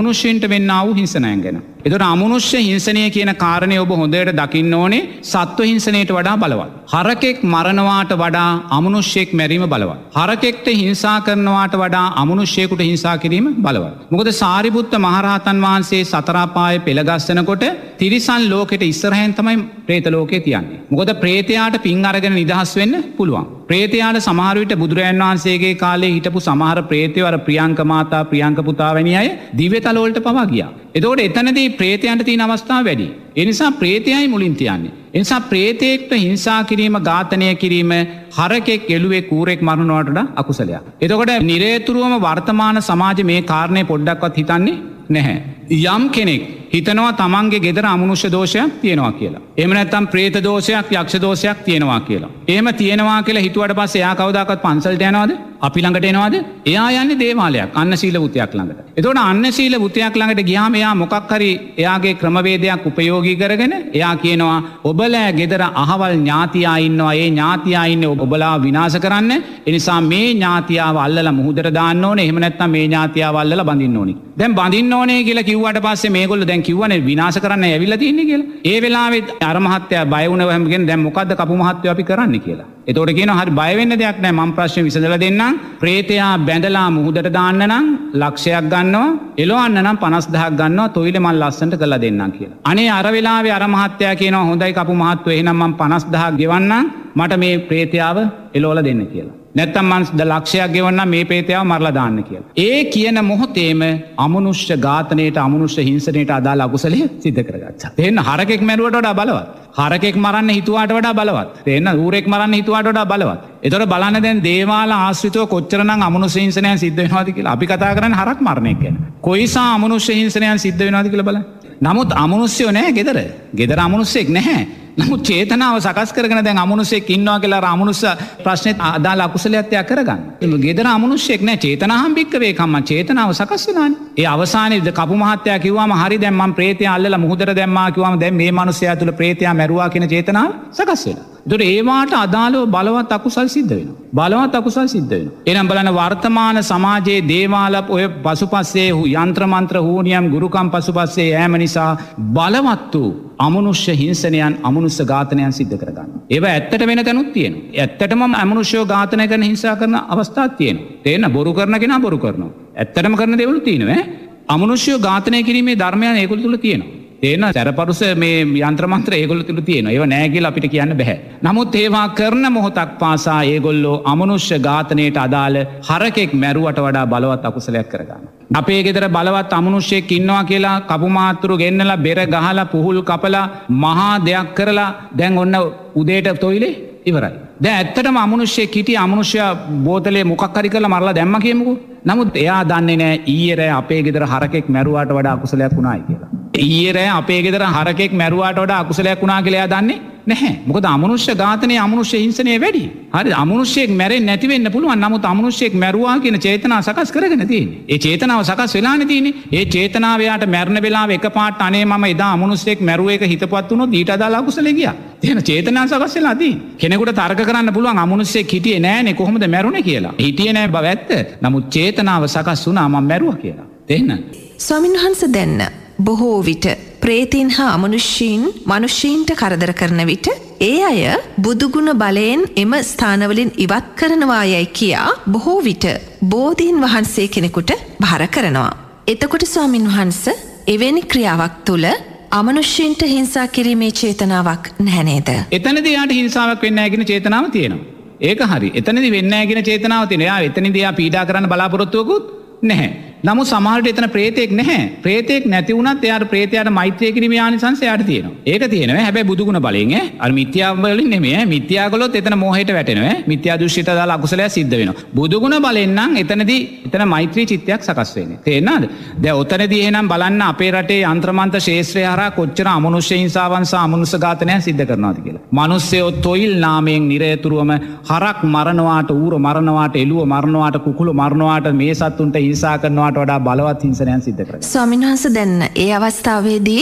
අමනුෂ්‍යයන්ට වෙන්නා වූ හිංසනයන් ගැන. එතකොට අමනුෂ්‍ය හිංසනය කියන කාරණේ ඔබ හොඳට දකින්න ඕනේ සත්ව හිංසනයට වඩා බලවත්. හරකෙක් මරනවාට වඩා අමනුෂ්‍යෙක් මැරීම බලවත්. හරකෙක්ට හිංසා කරනවාට වඩා අමනුෂ්‍යයෙකුට හිංසා කිරීම බලවත්. මොකද සාරිපුත්ත මහරහතන් වහන්සේ සතර අපායේ පෙළගස්සනකොට තිරිසන් ලෝකෙට ඉස්සරහෙන් තමයි പ്രേත ලෝකේ තියන්නේ. මොකද പ്രേතයාට පින් අරගෙන නිදහස් වෙන්න පුළුවන්. ප්‍රේතයාට සමහර විට බුදුරජාණන් වහන්සේගේ කාලේ හිටපු සමහර ප්‍රේතයෝ අර ප්‍රියංක මාතා ප්‍රියංක පුතා වැනි අය දිව්‍යතල වලට පවා ගියා. එතකොට එතනදී ප්‍රේතයන්ට තියෙන අවස්ථාව වැඩි. ඒ නිසා ප්‍රේතයයි මුලින් තියන්නේ. ඒ නිසා ප්‍රේතයෙක්ට හිංසා කිරීම, ඝාතනය කිරීම, හරකෙක්, එළුවෙක්, කූරෙක් මරනවට වඩා අකුසලයක්. එතකොට නිරේතුරුවම වර්තමාන සමාජයේ මේ කාරණේ පොඩ්ඩක්වත් හිතන්නේ නැහැ. යම් කෙනෙක් හිතනවා තමන්ගේ ගෙදර අමනුෂ්‍ය දෝෂයක් තියෙනවා කියලා. එහෙම නැත්නම් പ്രേත දෝෂයක්, යක්ෂ දෝෂයක් තියෙනවා කියලා. එහෙම තියෙනවා කියලා හිතුවට පස්සේ එයා කවදාකවත් පන්සලට යනවද? අපි ළඟට එනවද? එයා යන්නේ දේවාලයක්, අන්න සීල වුතයක් ළඟට. එතකොට අන්න සීල වුතයක් ළඟට ගියාම එයා මොකක් හරි එයාගේ ක්‍රමවේදයක් උපයෝගී කරගෙන එයා කියනවා ඔබලා ගෙදර අහවල් ඥාතියා ඉන්නවා. ඒ ඥාතියා ඉන්නේ ඔබලා විනාශ කරන්න. ඒ නිසා මේ ඥාතියාව අල්ලලා මුහුදට දාන්න ඕනේ. එහෙම නැත්නම් මේ ඥාතියාව අල්ලලා බඳින්න ඕනේ. දැන් බඳින්න ඕනේ කියලා කිව්වට පස්සේ මේගොල්ලෝ දැන් කිව්වනේ විනාශ කරන්න ඇවිල්ලා තින්නේ කියලා. ඒ වෙලාවේ අර මහත්තයා බය වුණාම කියන්නේ දැන් මොකද්ද කපු මහත්තයෝ අපි කරන්නේ කියලා. එතකොට කියනවා හරි බය වෙන්න දෙයක් නැහැ. මම ප්‍රශ්නේ විසඳලා දෙන්නම්. ප්‍රේතයා බැඳලා මුහුදට දාන්න නම් ලක්ෂයක් ගන්නවා. එලවන්න නම් පනස් දහයක් ගන්නවා. තොইলে මම ලස්සනට කරලා දෙන්නම් කියලා. අනේ අර වෙලාවේ අර මහත්තයා කියනවා හොඳයි කපු මහත්තයෝ එහෙනම් මම පනස් දහයක් ගෙවන්නම්. මට මේ ප්‍රේතයාව එලවලා දෙන්න කියලා. නැත්තම් මං ලක්ෂයක් ගෙවන්නම් මේ ප්‍රේතයාව මරලා දාන්න කියලා. ඒ කියන මොහොතේම අමනුෂ්‍ය ඝාතනයට, අමනුෂ්‍ය හිංසනයට අදාළ අකුසලය සිද්ධ කරගත්තා. තේන්න හරකෙක් මැරුවට වඩා බලවත්. හරකෙක් මරන්න හිතුවාට වඩා බලවත්. තේන්න ඌරෙක් මරන්න හිතුවාට වඩා බලවත්. ඒතකොට බලන්න දැන් දේවාල ආශ්‍රිතව කොච්චරනම් අමනුෂ්‍ය හිංසනයන් සිද්ධ වෙනවද කියලා. අපි කතා කරන්නේ හරක් මරණයක් ගැන. කොයිසා අමනුෂ්‍ය හිංසනයන් සිද්ධ වෙනවද කියලා බලන්න. නමුත් අමනුෂ්‍යෝ නැහැ ගෙදර. ගෙදර අමනුෂ්‍යෙක් නැහැ. නමුත් චේතනාව සකස් කරගෙන දැන් අමනුෂ්‍යෙක් ඉන්නවා කියලා අර අමනුෂ්‍ය ප්‍රශ්නෙත් අදාළ අකුසලයක් තියා කරගන්න. ඒ ගෙදර අමනුෂ්‍යෙක් නැහැ. චේතනාහම් බික්කවේ කම්ම චේතනාව සකස් වෙනානේ. ඒ අවසානයේ කපු මහත්තයා කිව්වම හරි දැන් මම ප්‍රේතයා අල්ලලා මුහුදට දැම්මා කිව්වම දැන් මේ මිනිස්යා තුල ප්‍රේතයා මැරුවා කියන චේතනාව සකස් වෙනවා. ඒතර ඒවාට අදාළව බලවත් අකුසල් සිද්ධ වෙනවා. බලවත් අකුසල් සිද්ධ වෙනවා. එහෙනම් බලන්න වර්තමාන සමාජයේ දේවාල ඔය පසුපස්සේ යంత్ర මන්ත්‍ර හෝනියම් ගුරුකම් පසුපස්සේ යෑම නිසා බලවත් වූ අමනුෂ්‍ය හිංසනයන් අමනුෂ්‍ය ඝාතනයන් සිද්ධ කරගන්නවා. ඒවා ඇත්තට වෙන තැනුත් තියෙනවා. ඇත්තටම අමනුෂ්‍යව ඝාතනය කරන හිංසා කරන අවස්ථාවක් තියෙනවා. තේන්න බොරු කරන කෙනා බොරු කරනවා. ඇත්තටම කරන දේවලු තියෙනවා. අමනුෂ්‍යව ඝාතනය කිරීමේ ධර්මයන් ඒගොල්ලෝ තුල තියෙනවා. තේන සැරපරුස මේ යంత్ర මන්ත්‍ර ඒගොල්ලෝ තුල තියෙනවා. ඒවා නෑ කියලා අපිට කියන්න බෑ. නමුත් ඒවා කරන මොහොතක් පාසා ඒගොල්ලෝ අමනුෂ්‍ය ඝාතනයට අදාළ හරකෙක් මැරුවට වඩා බලවත් අකුසලයක් කරගන්නවා. අපේ ගෙදර බලවත් අමනුෂ්‍යෙක් ඉන්නවා කියලා කපු මාත්‍රු ගෙන්නලා බෙර ගහලා පුහුල් කපලා මහා දෙයක් කරලා දැන් ඔන්න උදේට තොইলে ඉවරයි. දැන් ඇත්තටම අමනුෂ්‍යෙක් හිටිය අමනුෂ්‍යයා බෝතලේ මොකක් හරි කරලා මරලා දැම්මා කියමුකෝ. නමුත් එයා දන්නේ නෑ ඊයේ රෑ අපේ ගෙදර හරකෙක් මැරුවාට වඩා අකුසලයක් වුණායි කියලා. ඊයේ රෑ අපේ ගෙදර හරකෙක් මැරුවාට වඩා අකුසලයක් වුණා කියලා එයා දන්නේ නැහැ. මොකද අමනුෂ්‍ය ඝාතනයේ අමනුෂ්‍ය හිංසනයේ වැඩි. හරිද? අමනුෂ්‍යෙක් මැරෙන්නේ නැති වෙන්න පුළුවන්. නමුත් අමනුෂ්‍යෙක් මැරුවා කියන චේතනාව සකස් කරගෙන තියෙන්නේ. ඒ චේතනාව සකස් වෙලානේ තියෙන්නේ. ඒ චේතනාව යාට මැරෙන වෙලාව එකපාරට අනේ මම එදා අමනුෂ්‍යෙක් මැරුව එක හිතපත් වුණොත් ඊට අදාළ අකුසලෙ ගියා. එහෙනම් චේතනාව සකස් වෙලා තියෙන්නේ. කෙනෙකුට තර්ක කරන්න පුළුවන් අමනුෂ්‍යෙක් හිටියේ නෑනේ කොහොමද මැරුණේ කියලා. හිටියේ නෑ බව ඇත්ත. නමුත් චේතනාව සකස් වුණා මම මැරුවා කියලා. තේන්න? ස්වාමීන් වහන්සේ දැන්න බොහෝ විට ප්‍රේතීන් හා අමනුෂ්‍යීන් මනුෂ්‍යීන්ට කරදර කරන විට ඒ අය බුදුගුණ බලයෙන් එම ස්ථානවලින් ඉවත් කරනවා යයි කියා බොහෝ විට බෝධීන් වහන්සේ කෙනෙකුට භාර කරනවා. එතකොට ස්වාමින් වහන්සේ එවැනි ක්‍රියාවක් තුළ අමනුෂ්‍යීන්ට හිංසා කිරීමේ චේතනාවක් නැහැ නේද? එතනදී යාට හිංසාවක් වෙන්නේ නැහැ කියන චේතනාව තියෙනවා. ඒක හරි. එතනදී වෙන්නේ නැහැ කියන චේතනාව තියෙනවා. යා එතනදී යා පීඩා කරන්න බලාපොරොත්තුවකුත් නැහැ. නමුත් සමහරට එතන ප්‍රේතෙක් නැහැ. ප්‍රේතෙක් නැති වුණත් එයාට ප්‍රේතයාට මෛත්‍රිය කිරීමේ ආනිසංසය එයාට තියෙනවා. ඒක තියෙනවා. හැබැයි බුදුගුණ බලයෙන් ඈ. අර මිත්‍යා වලින් නෙමෙයි ඈ. මිත්‍යා කළොත් එතන මෝහයට වැටෙනවා ඈ. මිත්‍යා දෘෂ්ටියට දාලා අකුසලයක් සිද්ධ වෙනවා. බුදුගුණ බලෙන් නම් එතනදී එතන මෛත්‍රී චිත්තයක් සකස් වෙන්නේ. තේරෙනවද? දැන් ඔතනදී එහෙනම් බලන්න අපේ රටේ යంత్ర මන්ත්‍ර ශේෂ්ත්‍රය හරහා කොච්චර අමනුෂ්‍ය හිංසාවන් සහ අමනුෂ්‍ය ඝාතනයන් සිද්ධ කරනවද කියලා. මිනිස්සයෝ තොইল නාමයෙන් නිරයතුරුවම හරක් මරනවාට, ඌර මරනවාට, එළුව මරනවාට, කුකුළු මරනවාට, මේ සතුන්ට හිංසා කරනවාට වඩා බලවත් හිංසනයන් සිද්ධ කරනවා. ස්වාමීන් වහන්සේ දැන් ඒ අවස්ථාවේදී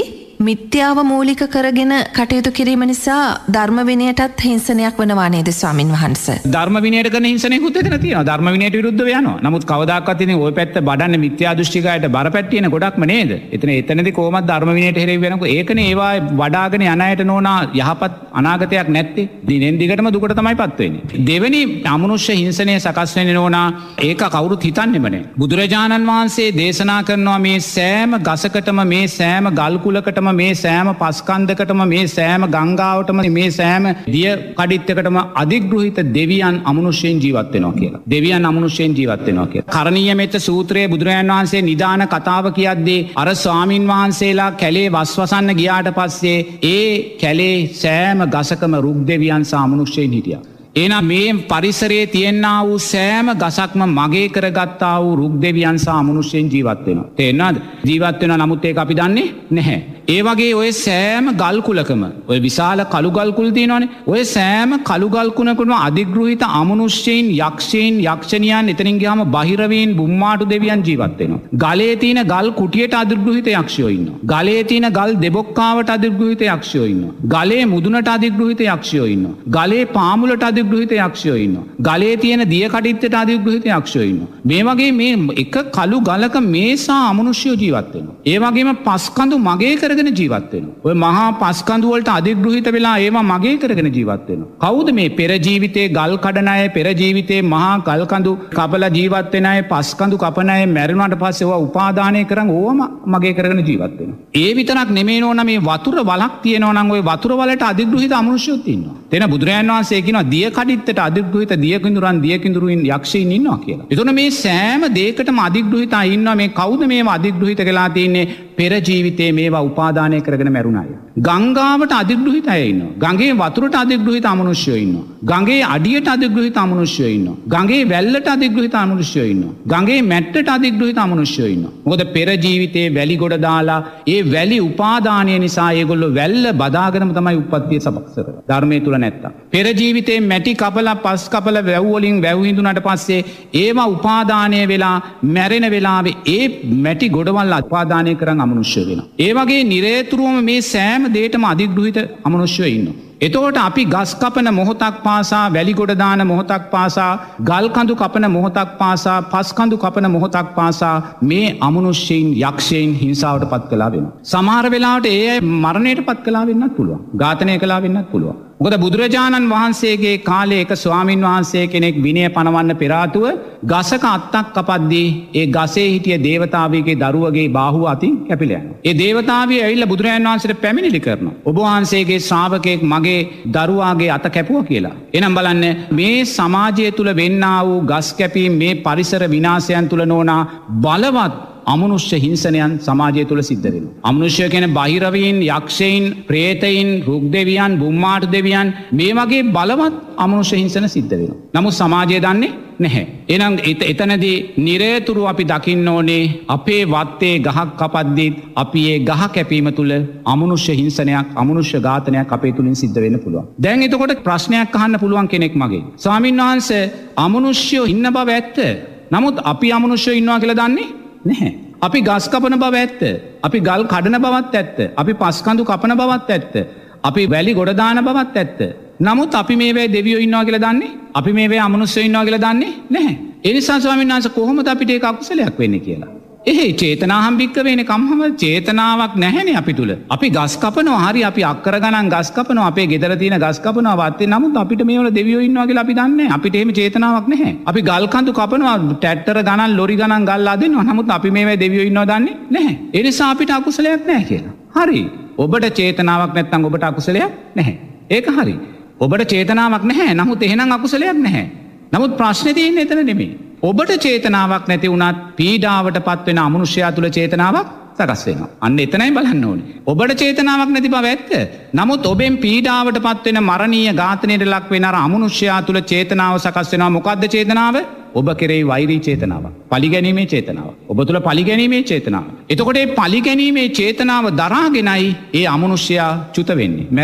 මිත්‍යාව මූලික කරගෙන කටයුතු කිරීම නිසා ධර්ම විනයටත් හිංසනයක් වනවා නේද ස්වාමින් වහන්සේ? ධර්ම විනයට කරන හිංසනයකුත් එතන තියෙනවා. ධර්ම විනයට විරුද්ධව යනවා. නමුත් කවදාකවත් ඉතින් ওই පැත්ත බඩන්නේ මිත්‍යා දෘෂ්ටිකයට බරපැට්ටියන ගොඩක්ම නේද? එතන එතනදී කොහොමද ධර්ම විනයට හැරෙවි වෙනකො ඒකනේ ඒවා වඩාගෙන යන අයට නෝනා යහපත් අනාගතයක් නැත්තේ. දිනෙන් දිගටම දුකට තමයිපත් වෙන්නේ. දෙවෙනි අමනුෂ්‍ය හිංසනය සකස් වෙන්නේ නෝනා ඒක කවුරුත් හිතන්නේම නැහැ. බුදුරජාණන් වහන්සේ දේශනා කරනවා මේ සෑම ගසකටම මේ සෑම ගල් කුලකටම මේ සෑම පස්කන්ධකටම මේ සෑම ගංගාවටම මේ සෑම දිය කඩਿੱත්තකටම අධිග්‍රහිත දෙවියන් අමනුෂ්‍යයෙන් ජීවත් වෙනවා කියලා. දෙවියන් අමනුෂ්‍යයෙන් ජීවත් වෙනවා කියලා. කරණීය මෙත්ත සූත්‍රයේ බුදුරජාණන් වහන්සේ නිදාන කතාව කියද්දී අර ස්වාමින් වහන්සේලා කැලේ වස්වසන්න ගියාට පස්සේ ඒ කැලේ සෑම ගසකම රුක් දෙවියන් සහ අමනුෂ්‍යයන් හිටියා. එනම් මේ පරිසරයේ තියෙනා වූ සෑම ගසක්ම මගේ කරගත්තා වූ රුක් දෙවියන් සහ අමනුෂ්‍යයන් ජීවත් වෙනවා. තේරෙනවද? ජීවත් වෙනවා නමුත් ඒක අපි දන්නේ නැහැ. ඒ වගේ ඔය සෑම ගල් කුලකම ඔය විශාල කළු ගල් කුල් තියෙනවනේ. ඔය සෑම කළු ගල් කුණකම අධිග්‍රහිත අමනුෂ්‍යයන්, යක්ෂයන්, යක්ෂණියන් එතනින් ගියාම බහිරවීන් බුම්මාටු දෙවියන් ජීවත් වෙනවා. ගලේ තියෙන ගල් කුටියට අධිග්‍රහිත යක්ෂයෝ ඉන්නවා. ගලේ තියෙන ගල් දෙබොක්කාවට අධිග්‍රහිත යක්ෂයෝ ඉන්නවා. ගලේ මුදුනට අධිග්‍රහිත යක්ෂයෝ ඉන්නවා. ගලේ පාමුලට අධිග්‍රහිත යක්ෂයෝ ඉන්නවා. ගලේ තියෙන දිය කඩਿੱත්තට අධිග්‍රහිත යක්ෂයෝ ඉන්නවා. මේ වගේ මේ එක කළු ගලක මේසා අමනුෂ්‍යයෝ ජීවත් වෙනවා. ඒ වගේම පස්කඳු මගේ කර කරගෙන ජීවත් වෙනවා. ඔය මහා පස්කඳු වලට අධිග්‍රහිත වෙලා ඒවා මගේ කරගෙන ජීවත් වෙනවා. කවුද මේ පෙර ජීවිතේ ගල් කඩන අය, පෙර ජීවිතේ මහා ගල් කඳු කපලා ජීවත් වෙන අය, පස්කඳු කපන අය මැරුණාට පස්සේ ඒවා උපාදානය කරන් ඕවම මගේ කරගෙන ජීවත් වෙනවා. ඒ විතරක් නෙමෙයි නෝනා මේ වතුර වලක් තියෙනවා නම් ওই වතුර වලට අධිග්‍රහිත අමනුෂ්‍යයෝත් ඉන්නවා. එතන බුදුරජාණන් වහන්සේ කියනවා දිය කඩਿੱත්තට අධිග්‍රහිත දිය කිඳුරන් දිය කිඳුරුන් යක්ෂයින් ඉන්නවා කියලා. එතන මේ සෑම දෙයකටම අධිග්‍රහිත අය ඉන්නවා. මේ කවුද මේවා අධිග්‍රහිත වෙලා තින්නේ? පෙර ජීවිතේ මේවා උපාදානය කරගෙන මැරුණ අය. ගංගාවට අධිග්‍රහිත අය ඉන්නවා. ගඟේ වතුරට අධිග්‍රහිත අමනුෂ්‍යයෝ ඉන්නවා. ගඟේ අඩියට අධිග්‍රහිත අමනුෂ්‍යයෝ ඉන්නවා. ගඟේ වැල්ලට අධිග්‍රහිත අමනුෂ්‍යයෝ ඉන්නවා. ගඟේ මැට්ටට අධිග්‍රහිත අමනුෂ්‍යයෝ ඉන්නවා. මොකද පෙර ජීවිතේ වැලි ගොඩ දාලා ඒ වැලි උපාදානය නිසා ඒගොල්ලෝ වැල්ල බදාගෙනම තමයි උප්පත්තිය සකස් කරන්නේ. ධර්මයේ තුල නැත්තම්. පෙර ජීවිතේ මැටි කපලා පස් කපලා වැව් වලින් වැව් හිඳුනට පස්සේ ඒවා උපාදානය වෙලා මැරෙන වෙලාවේ ඒ මැටි ගොඩවල් උපාදානය කරන් අමනුෂ්‍ය වෙනවා. ඒ වගේ නිරේතුරුවම මේ සෑම දෙයකටම අධිග්‍රහිත අමනුෂ්‍යයෝ ඉන්නවා. එතකොට අපි ගස් කපන මොහොතක් පාසා, වැලි ගොඩ දාන මොහොතක් පාසා, ගල් කඳු කපන මොහොතක් පාසා, පස් කඳු කපන මොහොතක් පාසා මේ අමනුෂ්‍යයන්, යක්ෂයන් හිංසාවට පත් කළා වෙනවා. සමහර වෙලාවට ඒ අය මරණයට පත් කළා වෙන්නත් පුළුවන්. ඝාතනය කළා වෙන්නත් පුළුවන්. මොකද බුදුරජාණන් වහන්සේගේ කාලේ එක ස්වාමින් වහන්සේ කෙනෙක් විනය පනවන්න පෙර ආතුව ගසක අත්තක් කපද්දී ඒ ගසේ හිටිය දේවතාවගේ දරුවගේ බාහුව අතින් කැපිලා යනවා. ඒ දේවතාවිය ඇවිල්ලා බුදුරජාණන් වහන්සේට පැමිණිලි කරනවා. ඔබ වහන්සේගේ ශ්‍රාවකෙක් මගේ දරුවාගේ අත කැපුවා කියලා. එහෙනම් බලන්න මේ සමාජය තුල වෙන්නා වූ ගස් කැපීම්, මේ පරිසර විනාශයන් තුල නෝනා බලවත් අමනුෂ්‍ය හිංසනයන් සමාජය තුළ සිද්ධ වෙනවා. අමනුෂ්‍ය කියන බහිරවීන්, යක්ෂයින්, ප්‍රේතයින්, රුක් දෙවියන්, බුම්මාට දෙවියන් මේ වගේ බලවත් අමනුෂ්‍ය හිංසන සිද්ධ වෙනවා. නමුත් සමාජය දන්නේ නැහැ. එහෙනම් එතනදී නිරේතුරු අපි දකින්න ඕනේ අපේ වත්තේ ගහක් කපද්දී අපි ඒ ගහ කැපීම තුළ අමනුෂ්‍ය හිංසනයක්, අමනුෂ්‍ය ඝාතනයක් අපේ තුලින් සිද්ධ වෙන්න පුළුවන්. දැන් එතකොට ප්‍රශ්නයක් අහන්න පුළුවන් කෙනෙක් මගේ. ස්වාමීන් වහන්සේ අමනුෂ්‍යෝ ඉන්න බව ඇත්ත. නමුත් අපි අමනුෂ්‍යෝ ඉන්නවා කියලා දන්නේ නැහැ. අපි ගස් කපන බව ඇත්ත. අපි ගල් කඩන බවත් ඇත්ත. අපි පස්කඳු කපන බවත් ඇත්ත. අපි වැලි ගොඩ දාන බවත් ඇත්ත. නමුත් අපි මේවේ දෙවියෝ ඉන්නවා කියලා දන්නේ? අපි මේවේ අමනුෂ්‍යයෝ ඉන්නවා කියලා දන්නේ නැහැ. ඒ නිසා ස්වාමීන් වහන්සේ කොහොමද අපිට ඒක අකුසලයක් වෙන්නේ කියලා? එහේ චේතනාහම් භික්ක වෙන්නේ කම්හම චේතනාවක් නැහැනේ අපි තුල. අපි ගස් කපනවා, හරි අපි අක්කර ගණන් ගස් කපනවා, අපේ ගෙදර තියෙන ගස් කපනවා වත්තේ. නමුත් අපිට මේවල දෙවියෝ ඉන්නවා කියලා අපි දන්නේ නැහැ. අපිට එහෙම චේතනාවක් නැහැ. අපි ගල් කඳු කපනවා, ට්‍රැක්ටර ගණන්, ලොරි ගණන් ගල් අදිනවා. නමුත් අපි මේවේ දෙවියෝ ඉන්නවා දන්නේ නැහැ. ඒ නිසා අපිට අකුසලයක් නැහැ කියලා. හරි. ඔබට චේතනාවක් නැත්නම් ඔබට අකුසලයක් නැහැ. ඒක හරි. ඔබට චේතනාවක් නැහැ. නමුත් එහෙනම් අකුසලයක් නැහැ. නමුත් ප්‍රශ්නේ තියෙන්නේ එතන නෙමෙයි. ඔබට චේතනාවක් නැති වුණත් පීඩාවට පත්වෙන අමනුෂ්‍යයා තුළ චේතනාවක් සකස් වෙනවා. අන්න එතනයි බලන්න ඕනේ. ඔබට චේතනාවක් නැති බව ඇත්ත. නමුත් ඔබෙන් පීඩාවට පත්වෙන මරණීය ඝාතනයට ලක් වෙන අර අමනුෂ්‍යයා තුළ චේතනාව සකස් වෙනවා. මොකද්ද චේතනාව? ඔබ කෙරෙහි වෛරී චේතනාවක්. පලිගැනීමේ චේතනාව. ඔබ තුළ පලිගැනීමේ චේතනාව. එතකොට මේ පලිගැනීමේ චේතනාව දරාගෙනයි ඒ අමනුෂ්‍යයා චුත වෙන්නේ, මැරෙන්නේ.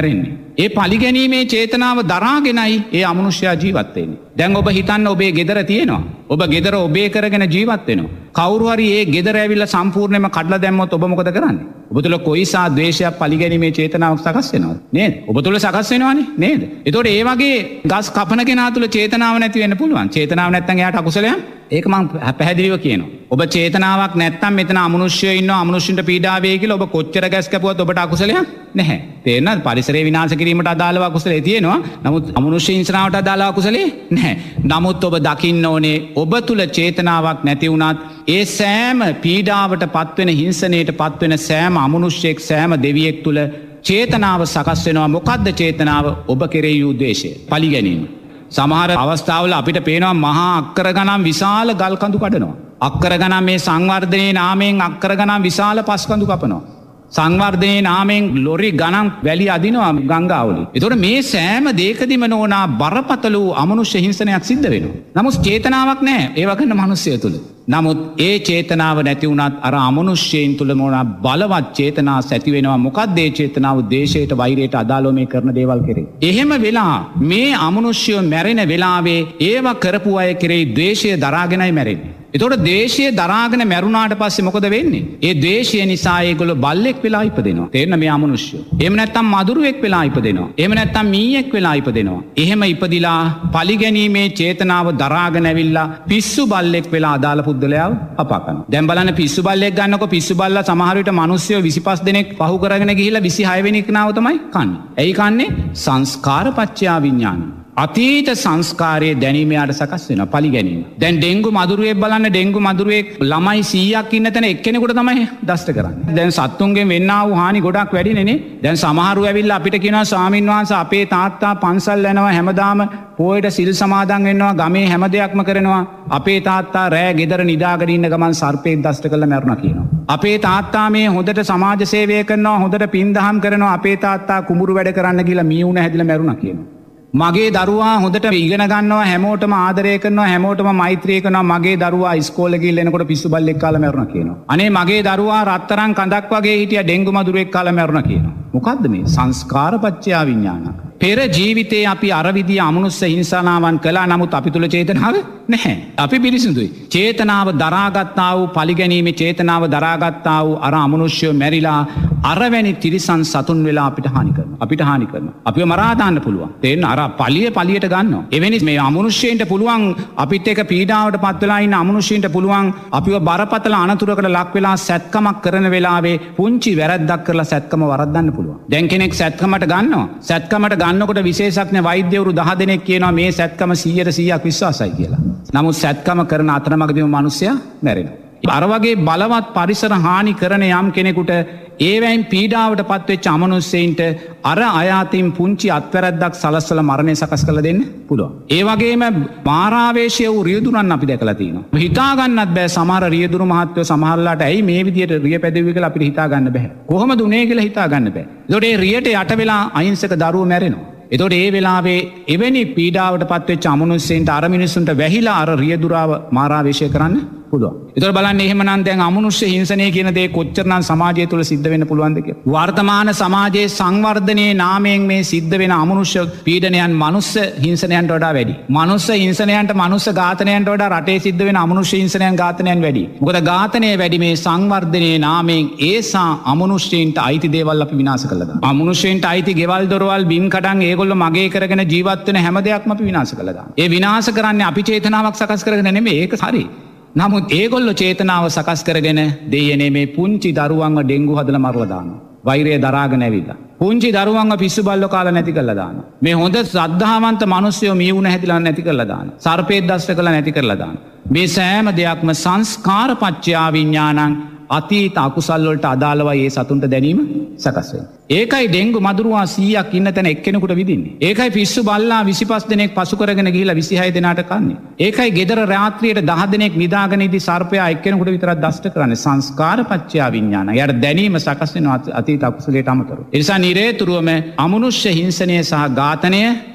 ඒ පලිගැනීමේ චේතනාව දරාගෙනයි ඒ අමනුෂ්‍යයා ජීවත් වෙන්නේ. දැන් ඔබ හිතන්න ඔබේ ගෙදර තියෙනවා. ඔබ ගෙදර ඔබේ කරගෙන ජීවත් වෙනවා. කවුරු හරි ඒ ගෙදර ඇවිල්ලා සම්පූර්ණයෙන්ම කඩලා දැම්මොත් ඔබ මොකද කරන්නේ? ඔබ තුල කොයිසා ද්වේෂයක් පලිගැනීමේ චේතනාවක් සකස් වෙනවද? නේද? ඔබ තුල සකස් වෙනවනේ නේද? ඒතකොට ඒ වගේ ගස් කපන කෙනා තුල චේතනාව නැති වෙන්න පුළුවන්. චේතනාව නැත්නම් එයාට අකුසලයක්. ඒක මම පැහැදිලිව කියනවා. ඔබ චේතනාවක් නැත්නම් මෙතන අමනුෂ්‍යයෝ ඉන්නවා අමනුෂ්‍යන්ට පීඩා වෙයි කියලා ඔබ කොච්චර ගැස් කැපුවත් ඔබට අකුසලයක් නැහැ. තේරෙනවද? පරිසරය විනාශ කිරීමට අදාළව අකුසලයේ තියෙනවා. නමුත් අමනුෂ්‍ය හිංසනාවට අදාළව අකුසලයේ නැහැ. නමුත් ඔබ දකින්න ඕනේ ඔබ තුල චේතනාවක් නැති වුණත් ඒ සෑම පීඩාවට පත්වෙන හිංසනයට පත්වෙන සෑම අමනුෂ්‍යෙක් සෑම දෙවියෙක් තුල චේතනාව සකස් වෙනවා. මොකද්ද චේතනාව? ඔබ කෙරෙහි වූ ද්වේෂය, පලිගැනීම. සමහර අවස්ථාවල අපිට පේනවා මහා අක්කර ගණන් විශාල ගල් කඳු කඩනවා. අක්කර ගණන් මේ සංවර්ධනයේ නාමයෙන් අක්කර ගණන් විශාල පස් කඳු කපනවා. සංවර්ධනයේ නාමයෙන් ලොරි ගණන් වැලි අදිනවා ගංගාවලින්. ඒතකොට මේ සෑම දෙයකදීම නෝනා බරපතල වූ අමනුෂ්‍ය හිංසනයක් සිද්ධ වෙනවා. නමුත් චේතනාවක් නැහැ ඒ වගේම මිනිස්සය තුල. නමුත් ඒ චේතනාව නැති වුණත් අර අමනුෂ්‍යයන් තුල මොනවා බලවත් චේතනාවක් ඇති වෙනවා. මොකක්ද ඒ චේතනාව? දේශයට වෛරයට අදාළව මේ කරන දේවල් කෙරේ. එහෙම වෙලා මේ අමනුෂ්‍යයෝ මැරෙන වෙලාවේ ඒව කරපු අය කෙරෙහි ද්වේෂය දරාගෙනයි මැරෙන්නේ. එතකොට ද්වේෂය දරාගෙන මැරුණාට පස්සේ මොකද වෙන්නේ? ඒ ද්වේෂය නිසා ඒගොල්ලෝ බල්ලෙක් වෙලා ඉපදෙනවා. තේරෙන මේ අමනුෂ්‍යයෝ. එහෙම නැත්නම් මදුරුවෙක් වෙලා ඉපදෙනවා. එහෙම නැත්නම් මීයෙක් වෙලා ඉපදෙනවා. එහෙම ඉපදිලා පලිගැනීමේ චේතනාව දරාගෙන ඇවිල්ලා පිස්සු බල්ලෙක් වෙලා අදාළ පුද්ගලයාව අපා කරනවා. දැන් බලන්න පිස්සු බල්ලෙක් ගන්නකො පිස්සු බල්ලා සමහර විට මිනිස්සුયો විසිපස් දෙනෙක් පහු කරගෙන ගිහිල්ලා විසිහය වෙනි කෙනාව තමයි කන්නේ. ඇයි කන්නේ? සංස්කාරපච්චයා විඥාන. අතීත සංස්කාරයේ දැනීම යාට සකස් වෙනවා පලිගැනීම. දැන් ඩෙන්ගු මදුරුවෙක් බලන්න ඩෙන්ගු මදුරුවෙක් ළමයි සීයක් ඉන්න තැන එක්කෙනෙකුට තමයි දෂ්ට කරන්නේ. දැන් සත්තුන්ගෙන් වෙන්නා වූ හානි ගොඩක් වැඩිනේ නේ. දැන් සමහරව ඇවිල්ලා අපිට කියනවා ස්වාමින් වහන්සේ අපේ තාත්තා පන්සල් යනවා හැමදාම පොයට සිල් සමාදන් වෙනවා ගමේ හැම දෙයක්ම කරනවා. අපේ තාත්තා රෑ ගෙදර නිදාගෙන ඉන්න ගමන් සර්පෙක් දෂ්ට කරලා මැරුණා කියනවා. අපේ තාත්තා මේ හොඳට සමාජ සේවය කරනවා හොඳට පින් දහම් කරනවා. අපේ තාත්තා කුඹුරු වැඩ කරන්න ගිහලා මීයුණ හැදිලා මැරුණා කියනවා. මගේ දරුවා හොඳට ඉගෙන ගන්නවා හැමෝටම ආදරය කරනවා හැමෝටම මෛත්‍රී කරනවා. මගේ දරුවා ඉස්කෝලේ ගිහින් එනකොට පිස්සු බල්ලෙක් කාලා මැරුණා කියනවා. අනේ මගේ දරුවා රත්තරන් කඳක් වගේ හිටියා ඩෙන්ගු මදුරුවෙක් කාලා මැරුණා කියනවා. මොකද්ද මේ? සංස්කාරපච්චයා විඥාන. පෙර ජීවිතේ අපි අර විදිය අමනුෂ්‍ය හිංසනාවන් කළා. නමුත් අපි තුල චේතනාව නැහැ. අපි පිරිසිදුයි. චේතනාව දරාගත්තා වූ පලිගැනීමේ චේතනාව දරාගත්තා වූ අර අමනුෂ්‍යෝ මැරිලා අරවැනි තිරිසන් සතුන් වෙලා අපිට හානි කරනවා. අපිට හානි කරනවා. අපිව මරා දාන්න පුළුවන්. තේරෙන අර පලිය පලියට ගන්නවා. එවැනි මේ අමනුෂ්‍යයන්ට පුළුවන් අපිත් එක්ක පීඩාවට පත් වෙලා ඉන්න අමනුෂ්‍යයන්ට පුළුවන් අපිව බරපතල අනතුරකට ලක් වෙලා සැත්කමක් කරන වෙලාවේ පුංචි වැරද්දක් කරලා සැත්කම වරද්දන්න පුළුවන්. දැන් කෙනෙක් සැත්කමට ගන්නවා. සැත්කමට ගන්නකොට විශේෂඥ වෛද්‍යවරු දහ දෙනෙක් කියනවා මේ සැත්කම සීයට සීයක් විශ්වාසයි කියලා. නමුත් සැත්කම කරන අතරමඟදීම මිනිස්සයා මැරෙනවා. අර වගේ බලවත් පරිසර හානි කරන යම් කෙනෙකුට ඒවැයින් පීඩාවට පත්වෙච්ච අමනුෂ්‍යයින්ට අර අයාතින් පුංචි අත්වැරැද්දක් සලස්වල මරණය සකස් කරලා දෙන්න පුළුවන්. ඒ වගේම මාරාවේශය වූ රියදුරන් අපි දැකලා තියෙනවා. හිතා ගන්නත් බෑ සමහර රියදුරු මහත්වෝ සමහරලාට ඇයි මේ විදියට රිය පැදෙව්වේ කියලා අපිට හිතා ගන්න බෑ. කොහොමද උනේ කියලා හිතා ගන්න බෑ. ඒතකොට ඒ රියට යට වෙලා අහිංසක දරුවෝ මැරෙනවා. එතකොට ඒ වෙලාවේ එවැනි පීඩාවට පත්වෙච්ච අමනුෂ්‍යයින්ට අර මිනිස්සුන්ට වැහිලා අර රියදුරාව මාරාවේශය කරන්න පුළුවන්. ඒතකොට බලන්න එහෙමනම් දැන් අමනුෂ්‍ය හිංසනය කියන දේ කොච්චරනම් සමාජය තුළ සිද්ධ වෙන්න පුළුවන්ද කියලා. වර්තමාන සමාජයේ සංවර්ධනයේ නාමයෙන් මේ සිද්ධ වෙන අමනුෂ්‍ය පීඩනයන් මනුෂ්‍ය හිංසනයන්ට වඩා වැඩි. මනුෂ්‍ය හිංසනයන්ට මනුෂ්‍ය ඝාතනයන්ට වඩා රටේ සිද්ධ වෙන අමනුෂ්‍ය හිංසනයන් ඝාතනයන් වැඩි. මොකද ඝාතනය වැඩි මේ සංවර්ධනයේ නාමයෙන් ඒසා අමනුෂ්‍යයින්ට අයිති දේවල් අපි විනාශ කළා දානවා. අමනුෂ්‍යයින්ට අයිති ගෙවල් දොරවල් බිම් කඩන් ඒගොල්ලෝ මගේ කරගෙන ජීවත් වෙන හැම දෙයක්ම අපි විනාශ කළා දානවා. ඒ විනාශ කරන්නේ අපි චේතනාවක් සකස් කරගෙන නෙමෙයි. ඒක හරි. නමුත් ඒගොල්ලෝ චේතනාව සකස් කරගෙන දෙයනේ මේ පුංචි දරුවන්ව ඩෙන්ගු හදලා මරලා දානවා. වෛරය දරාගෙන ඇවිල්ලා. පුංචි දරුවන්ව පිස්සු බල්ලෝ කාලා නැති කරලා දානවා. මේ හොඳ ශ්‍රද්ධාවන්ත මිනිස්සුયો මියුණ හැදිලා නැති කරලා දානවා. සර්පේ දෂ්ට කරලා නැති කරලා දානවා. මේ සෑම දෙයක්ම සංස්කාරපච්චයා විඥානං අතීත අකුසල් වලට අදාළවයි ඒ සතුන්ට දැනීම සකස් වෙන්නේ. ඒකයි ඩෙන්ගු මදුරුවා සීයක් ඉන්න තැන එක්කෙනෙකුට විදින්නේ. ඒකයි පිස්සු බල්ලා විසිපස් දෙනෙක් පසු කරගෙන ගිහිලා විසිහය දෙනාට කන්නේ. ඒකයි ගෙදර රාත්‍රියට දහ දෙනෙක් නිදාගෙන ඉදි සර්පයා එක්කෙනෙකුට විතරක් දෂ්ට කරන්නේ. සංස්කාරපච්චයා විඥාන. යාට දැනීම සකස් වෙනවා අතීත අකුසලයට අමතරව. ඒ නිසා නිරේතුරුවම අමනුෂ්‍ය හිංසනය සහ ඝාතනය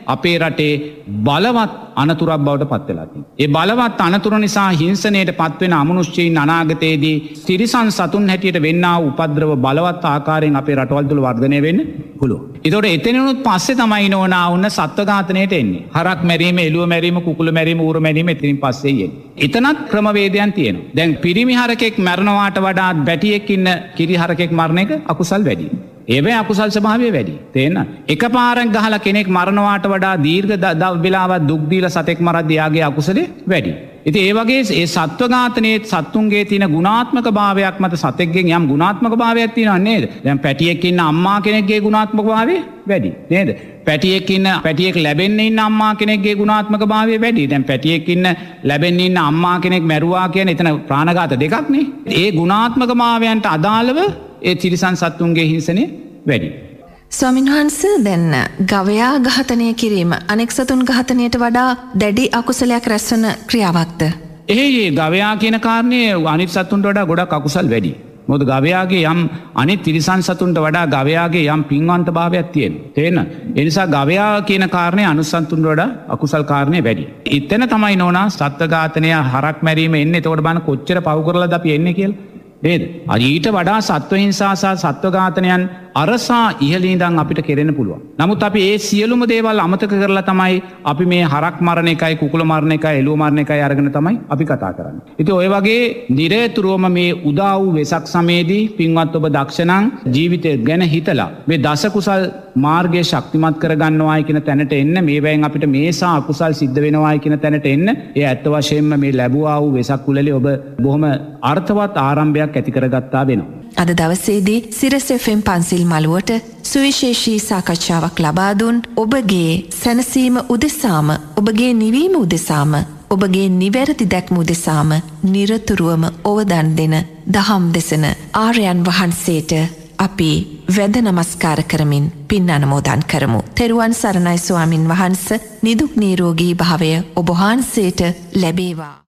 අපේ රටේ බලවත් අනතුරක් බවට පත් වෙලා තියෙනවා. ඒ බලවත් අනතුර නිසා හිංසනයට පත්වෙන අමනුෂ්‍යයින් අනාගතයේදී තිරිසන් සතුන් හැටියට වෙන්නා වූ උපද්‍රව බලවත් ආකාරයෙන් අපේ රටවල් තුළ වර්ධනය වෙන්න පුළුවන්. ඒතකොට එතනිනුත් පස්සේ තමයි නෝනා වුණ සත්ව ඝාතනයට එන්නේ. හරක් මැරීම, එළුව මැරීම, කුකුළු මැරීම, ඌරු මැරීම එතනින් පස්සේ එන්නේ. එතනත් ක්‍රමවේදයන් තියෙනවා. දැන් පිරිමි හරකෙක් මැරනවාට වඩා බැටියෙක් ඉන්න කිරි හරකෙක් මරණ එක අකුසල් වැඩි. ඒවැ අකුසල් ස්වභාවය වැඩි. තේන්න? එකපාරක් ගහලා කෙනෙක් මරනවාට වඩා දීර්ඝ වෙලාවක් දුක් දීලා සතෙක් මරද්දී යාගේ අකුසලේ වැඩි. ඉතින් ඒ වගේ ඒ සත්ව ඝාතනයේ සත්තුන්ගේ තියෙන ගුණාත්මක භාවයක් මත සතෙක්ගෙන් යම් ගුණාත්මක භාවයක් තියෙනව නේද? දැන් පැටියෙක් ඉන්න අම්මා කෙනෙක්ගේ ගුණාත්මක භාවය වැඩි නේද? පැටියෙක් ඉන්න පැටියෙක් ලැබෙන්න ඉන්න අම්මා කෙනෙක්ගේ ගුණාත්මක භාවය වැඩි. දැන් පැටියෙක් ඉන්න ලැබෙන්න ඉන්න අම්මා කෙනෙක් මැරුවා කියන්නේ එතන ප්‍රාණඝාත දෙකක් නේ. ඒ ගුණාත්මක භාවයන්ට අදාළව ඒ තිරිසන් සත්තුන්ගේ හිංසනය වැඩි. ස්වාමීන් වහන්සේ දැන් ගවයා ඝාතනය කිරීම අනෙක් සතුන් ඝාතනයට වඩා දැඩි අකුසලයක් රැස්වන ක්‍රියාවක්ද? එහේ ගවයා කියන කාරණේ අනිත් සතුන්ට වඩා ගොඩක් අකුසල් වැඩි. මොකද ගවයාගේ යම් අනිත් තිරිසන් සතුන්ට වඩා ගවයාගේ යම් පින්වන්ත භාවයක් තියෙනවා. තේන්න? ඒ නිසා ගවයා කියන කාරණේ අනුත් සතුන්ට වඩා අකුසල් කාරණේ වැඩි. ඉතන තමයි නෝනා සත්ත්ව ඝාතනය, හරක් මැරීම එන්නේ. එතකොට බලන්න කොච්චර පව් කරලාද අපි එන්නේ කියලා. නේද? ඊට වඩා සත්ව හිංසා සහ සත්ව ඝාතනයන් අරසා ඉහළින්දන් අපිට කෙරෙන්න පුළුවන්. නමුත් අපි ඒ සියලුම දේවල් අමතක කරලා තමයි අපි මේ හරක් මරණ එකයි, කුකුළු මරණ එකයි, එළුව මරණ එකයි අරගෙන තමයි අපි කතා කරන්නේ. ඉතින් ඔය වගේ නිරේතුරුවම මේ උදා වූ වෙසක් සමයේදී පින්වත් ඔබ දක්ෂණං ජීවිතය ගැන හිතලා මේ දස කුසල් මාර්ගය ශක්තිමත් කරගන්නවායි කියන තැනට එන්න, මේවෙන් අපිට මේසා අකුසල් සිද්ධ වෙනවායි කියන තැනට එන්න, ඒ ඇත්ත වශයෙන්ම මේ ලැබුවා වූ වෙසක් කුලලේ ඔබ බොහොම අර්ථවත් ආරම්භයක් ඇති කරගත්තා වෙනවා. අද දවසේදී සිරස එෆ් එම් පන්සිල් මළුවට සුවිශේෂී සාකච්ඡාවක් ලබා දුන් ඔබගේ සැනසීම උදෙසාම, ඔබගේ නිවීම උදෙසාම, ඔබගේ නිවැරදි දැක්ම උදෙසාම නිරතුරුවම ඔවදන් දෙන දහම් දෙසන ආර්යයන් වහන්සේට අපි වැඳ නමස්කාර කරමින් පින් අනුමෝදන් කරමු. තෙරුවන් සරණයි ස්වාමින් වහන්ස. නිදුක් නිරෝගී භාවය ඔබ වහන්සේට ලැබේවා.